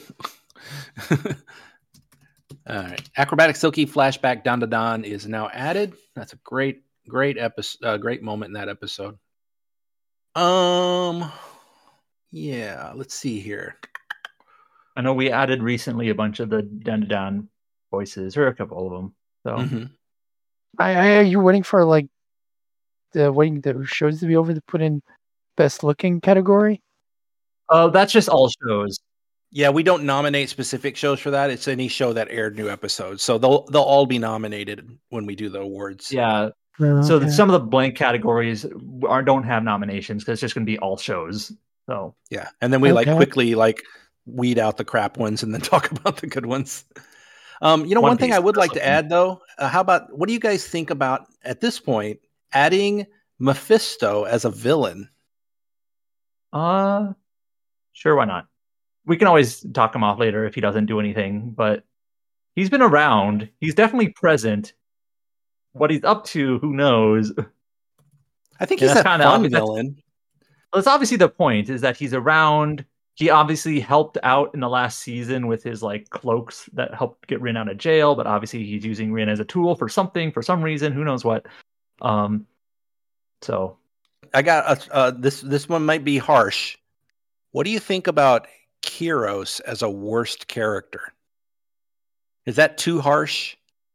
All right. Acrobatic Silky flashback Don to Don is now added. That's a great, great episode, uh, great moment in that episode. Um, yeah, let's see here. I know we added recently a bunch of the Don to Don voices, or a couple of them. So, Mm-hmm. I, I are you waiting for like the waiting the shows to be over to put in best looking category? oh, that's just all shows. Yeah, we don't nominate specific shows for that. It's any show that aired new episodes. So they'll they'll all be nominated when we do the awards. Yeah. Oh, So okay. some of the blank categories are don't have nominations because it's just going to be all shows. So Yeah. And then we like Okay. quickly like weed out the crap ones and then talk about the good ones. Um, you know, One one thing Piece, I would that's like to something. add though, uh, how about what do you guys think about at this point adding Mephisto as a villain? Uh, sure, why not? We can always talk him off later if he doesn't do anything, but he's been around. He's definitely present. What he's up to, who knows? I think Yeah, he's that's a kinda fun obvious. That's- villain. Well, that's obviously the point, is that he's around. He obviously helped out in the last season with his like cloaks that helped get Rin out of jail, but obviously he's using Rin as a tool for something, for some reason, who knows what. Um, so I got a, uh, this. This one might be harsh. What do you think about Kyros as a worst character? Is that too harsh?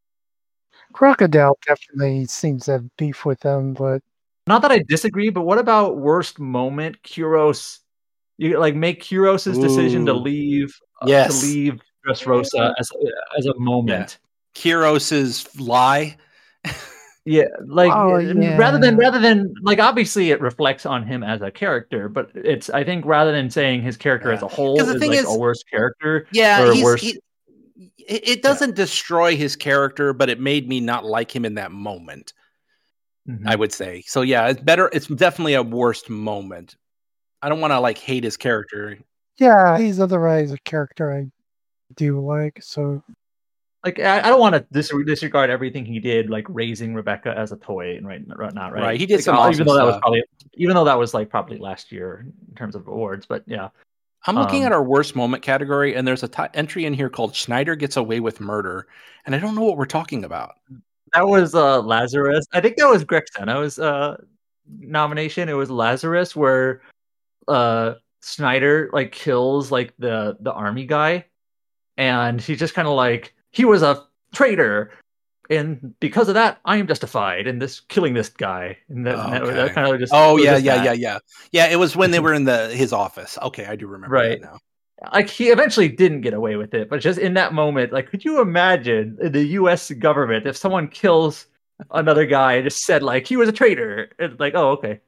Crocodile definitely seems to have beef with them, but not that I disagree, but what about worst moment? Kyros, you like make Kyros's decision to Ooh. leave, uh, Yes. to leave Dressrosa as as a moment. Kyros's lie. Yeah, like Oh, uh, rather than yeah. rather than like obviously it reflects on him as a character, but it's I think rather than saying his character Yeah. as a whole 'Cause the is thing like is- a worst character, Yeah, or he's, worst. he, it it doesn't destroy his character, but it made me not like him in that moment. Mhm. I would say so. Yeah, it's better. It's definitely a worst moment. I don't want to like hate his character. yeah, he's otherwise a character I do like. So Like I, I don't want to dis- disregard everything he did, like raising Rebecca as a toy and right, right not right. Right, he did Like, some uh, awesome even though that was stuff. probably even though that was like probably last year in terms of awards, but yeah. I'm looking Um, at our worst moment category, and there's a t- entry in here called Schneider Gets Away with Murder, and I don't know what we're talking about. That was uh, Lazarus. I think that was Greg Seno's uh, nomination. It was Lazarus, where uh, Snyder like kills like the the army guy, and he's just kind of like he was a traitor, and because of that, I am justified in this killing this guy. And that, Oh, that, okay. that kind of just Oh it was yeah, just yeah, that. yeah, yeah, yeah. It was when they were in the his office. Okay, I do remember Right. that now. Like he eventually didn't get away with it, but just in that moment, like, could you imagine the U S government if someone kills another guy and just said like he was a traitor? It's like, oh, okay,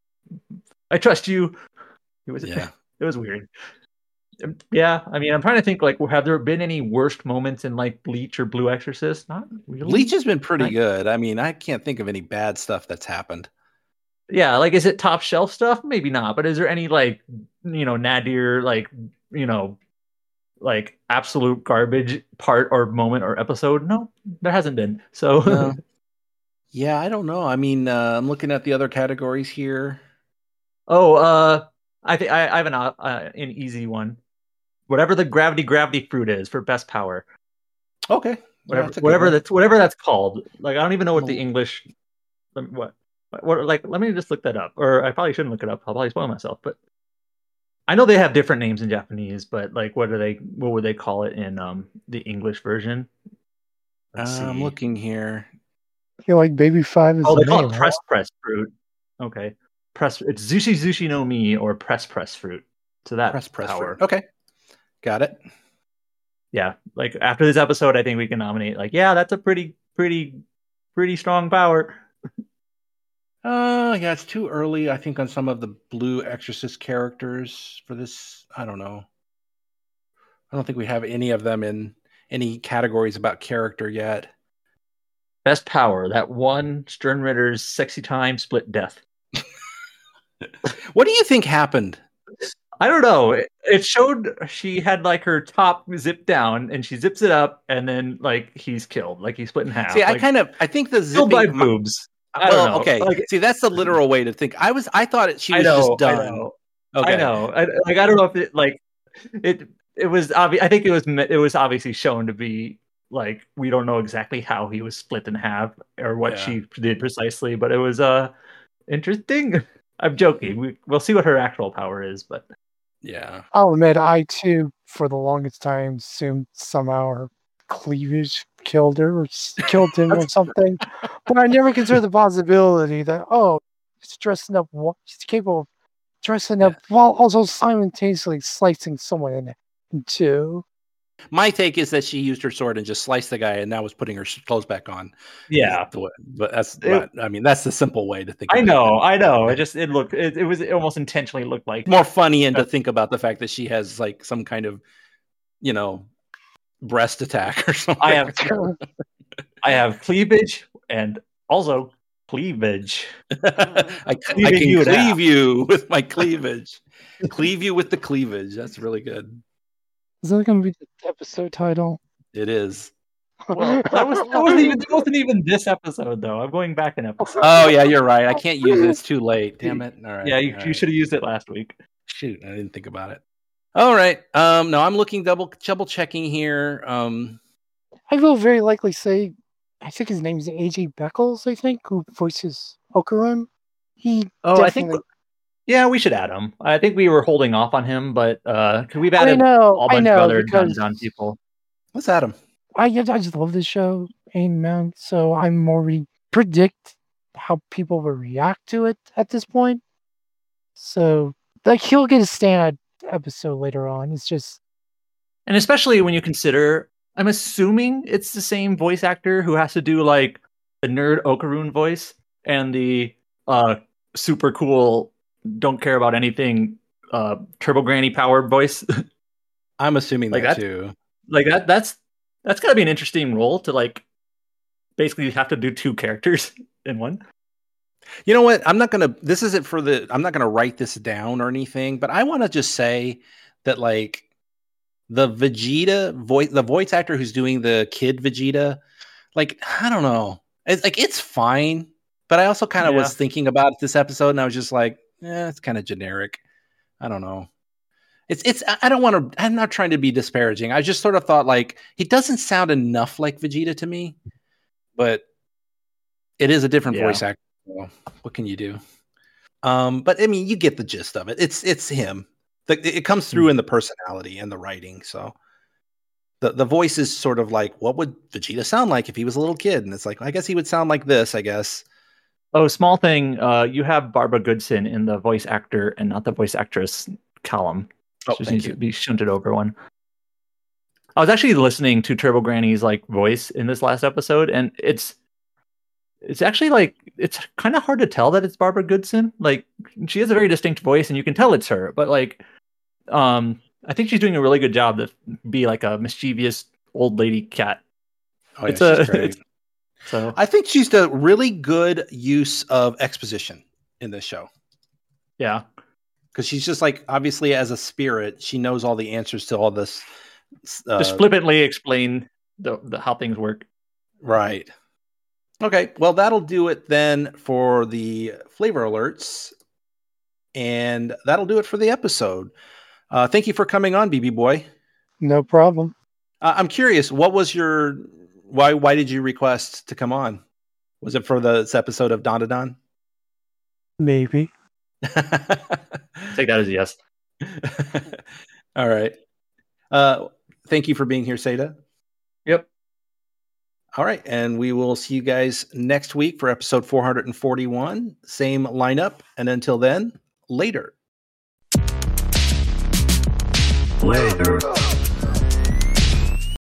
I trust you. He was. A Yeah. It was weird. Um, Yeah, I mean, I'm trying to think. Like, have there been any worst moments in like Bleach or Blue Exorcist? Not really. Bleach has been pretty Right. good. I mean, I can't think of any bad stuff that's happened. Yeah, like, is it top shelf stuff? Maybe not. But is there any like, you know, nadir, like, you know, like absolute garbage part or moment or episode? No, there hasn't been. So No. Yeah, I don't know. I mean, uh, I'm looking at the other categories here. oh, uh, I think I, I have an uh, uh, an easy one. Whatever the gravity gravity fruit is for best power. Okay. Yeah, Whatever that's a good whatever one. that's whatever that's called. Like, I don't even know what the Oh. English. let me- What what like? Let me just look that up. Or I probably shouldn't look it up. I'll probably spoil myself. But I know they have different names in Japanese. But like, what do they? What would they call it in um the English version? Let's Uh, I'm see. looking here. I feel like Baby Five is Oh, the they call name, it huh? press press fruit. Okay, press. It's Zushi Zushi no Mi or press press fruit. So that Press press power. fruit. Okay. Got it. Yeah, like after this episode, I think we can nominate. Like, yeah, that's a pretty, pretty, pretty strong power. Uh, yeah, it's too early, I think, on some of the Blue Exorcist characters for this. I don't know. I don't think we have any of them in any categories about character yet. Best power, that one Sternritter's sexy time split death. What do you think happened? I don't know. It, it showed she had like her top zipped down, and she zips it up, and then like he's killed, like he's split in half. See, I like, kind of, I think the killed zipping by boobs. I well, don't know. okay. Like, See, that's the literal way to think. I was, I thought it, she I was know, just done. I know. Okay. I know. I, like I don't know if it like it. It was obvious. I think it was. It was obviously shown to be like we don't know exactly how he was split in half or what Yeah. she did precisely, but it was uh interesting. I'm joking. We, we'll see what her actual power is, but Yeah. I'll admit, I too, for the longest time, assumed somehow her cleavage killed her or s- killed him or something. But I never considered the possibility that, oh, she's dressing up, wa- she's capable of dressing up while also simultaneously slicing someone in, in two. My take is that she used her sword and just sliced the guy, and now was putting her s- clothes back on. yeah. But that's, It- not, I mean, that's the simple way to think. I about know. it. I know. It just it looked. It, it was it almost intentionally looked like More funny, and to think about the fact that she has like some kind of, you know, breast attack or something. I have. I have cleavage and also cleavage. I, I Cleaving can you in half. cleave you with my cleavage. Cleave you with the cleavage. That's really good. Is that going to be the episode title? It is. Well, that was that wasn't even that wasn't even this episode though. I'm going back an episode. Oh yeah, you're right. I can't use it. It's too late. Damn it. All right. yeah, you, all you right. should have used it last week. Shoot, I didn't think about it. All right. Um, no, I'm looking double double checking here. Um, I will very likely say, I think his name's A J Beckles, I think, who voices Okarun. He Oh, I think definitely- yeah, we should add him. I think we were holding off on him, but uh, 'cause we've I added know, all I bunch know, of other because- done done people. let's add him. I, I just love this show, Ain Mount, so I'm more re- predict how people will react to it at this point. So, like, he'll get a stand episode later on. It's just, And especially when you consider, I'm assuming it's the same voice actor who has to do like the nerd Okarun voice and the uh, super cool, don't care about anything, uh, Turbo Granny powered voice. I'm assuming Like that that- too. Like that. That's that's gotta be an interesting role to like basically have to do two characters in one. You know what? I'm not gonna. This isn't for the. I'm not gonna write this down or anything. But I want to just say that like the Vegeta voice, the voice actor who's doing the kid Vegeta, like I don't know. It's like it's fine, but I also kind of Yeah. was thinking about it this episode, and I was just like, eh, it's kind of generic. I don't know. It's it's. I I don't want to. I'm not trying to be disparaging. I just sort of thought like he doesn't sound enough like Vegeta to me, but it is a different Yeah. voice actor. So what can you do? Um, but I mean, you get the gist of it. It's it's him. The, it comes through in the personality and the writing. So the the voice is sort of like, what would Vegeta sound like if he was a little kid? And it's like, I guess he would sound like this. I guess. Oh, small thing. Uh, you have Barbara Goodson in the voice actor and not the voice actress column. Oh, She just thank needs you. to be shunted over one. I was actually listening to Turbo Granny's like voice in this last episode, and it's it's actually like it's kind of hard to tell that it's Barbara Goodson. Like she has a very distinct voice, and you can tell it's her. But like, um, I think she's doing a really good job to be like a mischievous old lady cat. Oh, yeah, it's a she's great. it's- so I think she's a really good use of exposition in this show. yeah. Because she's just like, obviously, as a spirit, she knows all the answers to all this. Uh, Just flippantly explain the, the how things work. Right. Okay. Well, that'll do it then for the flavor alerts. And that'll do it for the episode. Uh, thank you for coming on, B B Boy. no problem. Uh, I'm curious, what was your why? Why did you request to come on? Was it for the, this episode of Don to Don? Maybe. Take that as a yes. All right. Uh, thank you for being here, Seda. Yep. All right, and we will see you guys next week for episode four hundred forty-one. Same lineup, and until then, later. Later.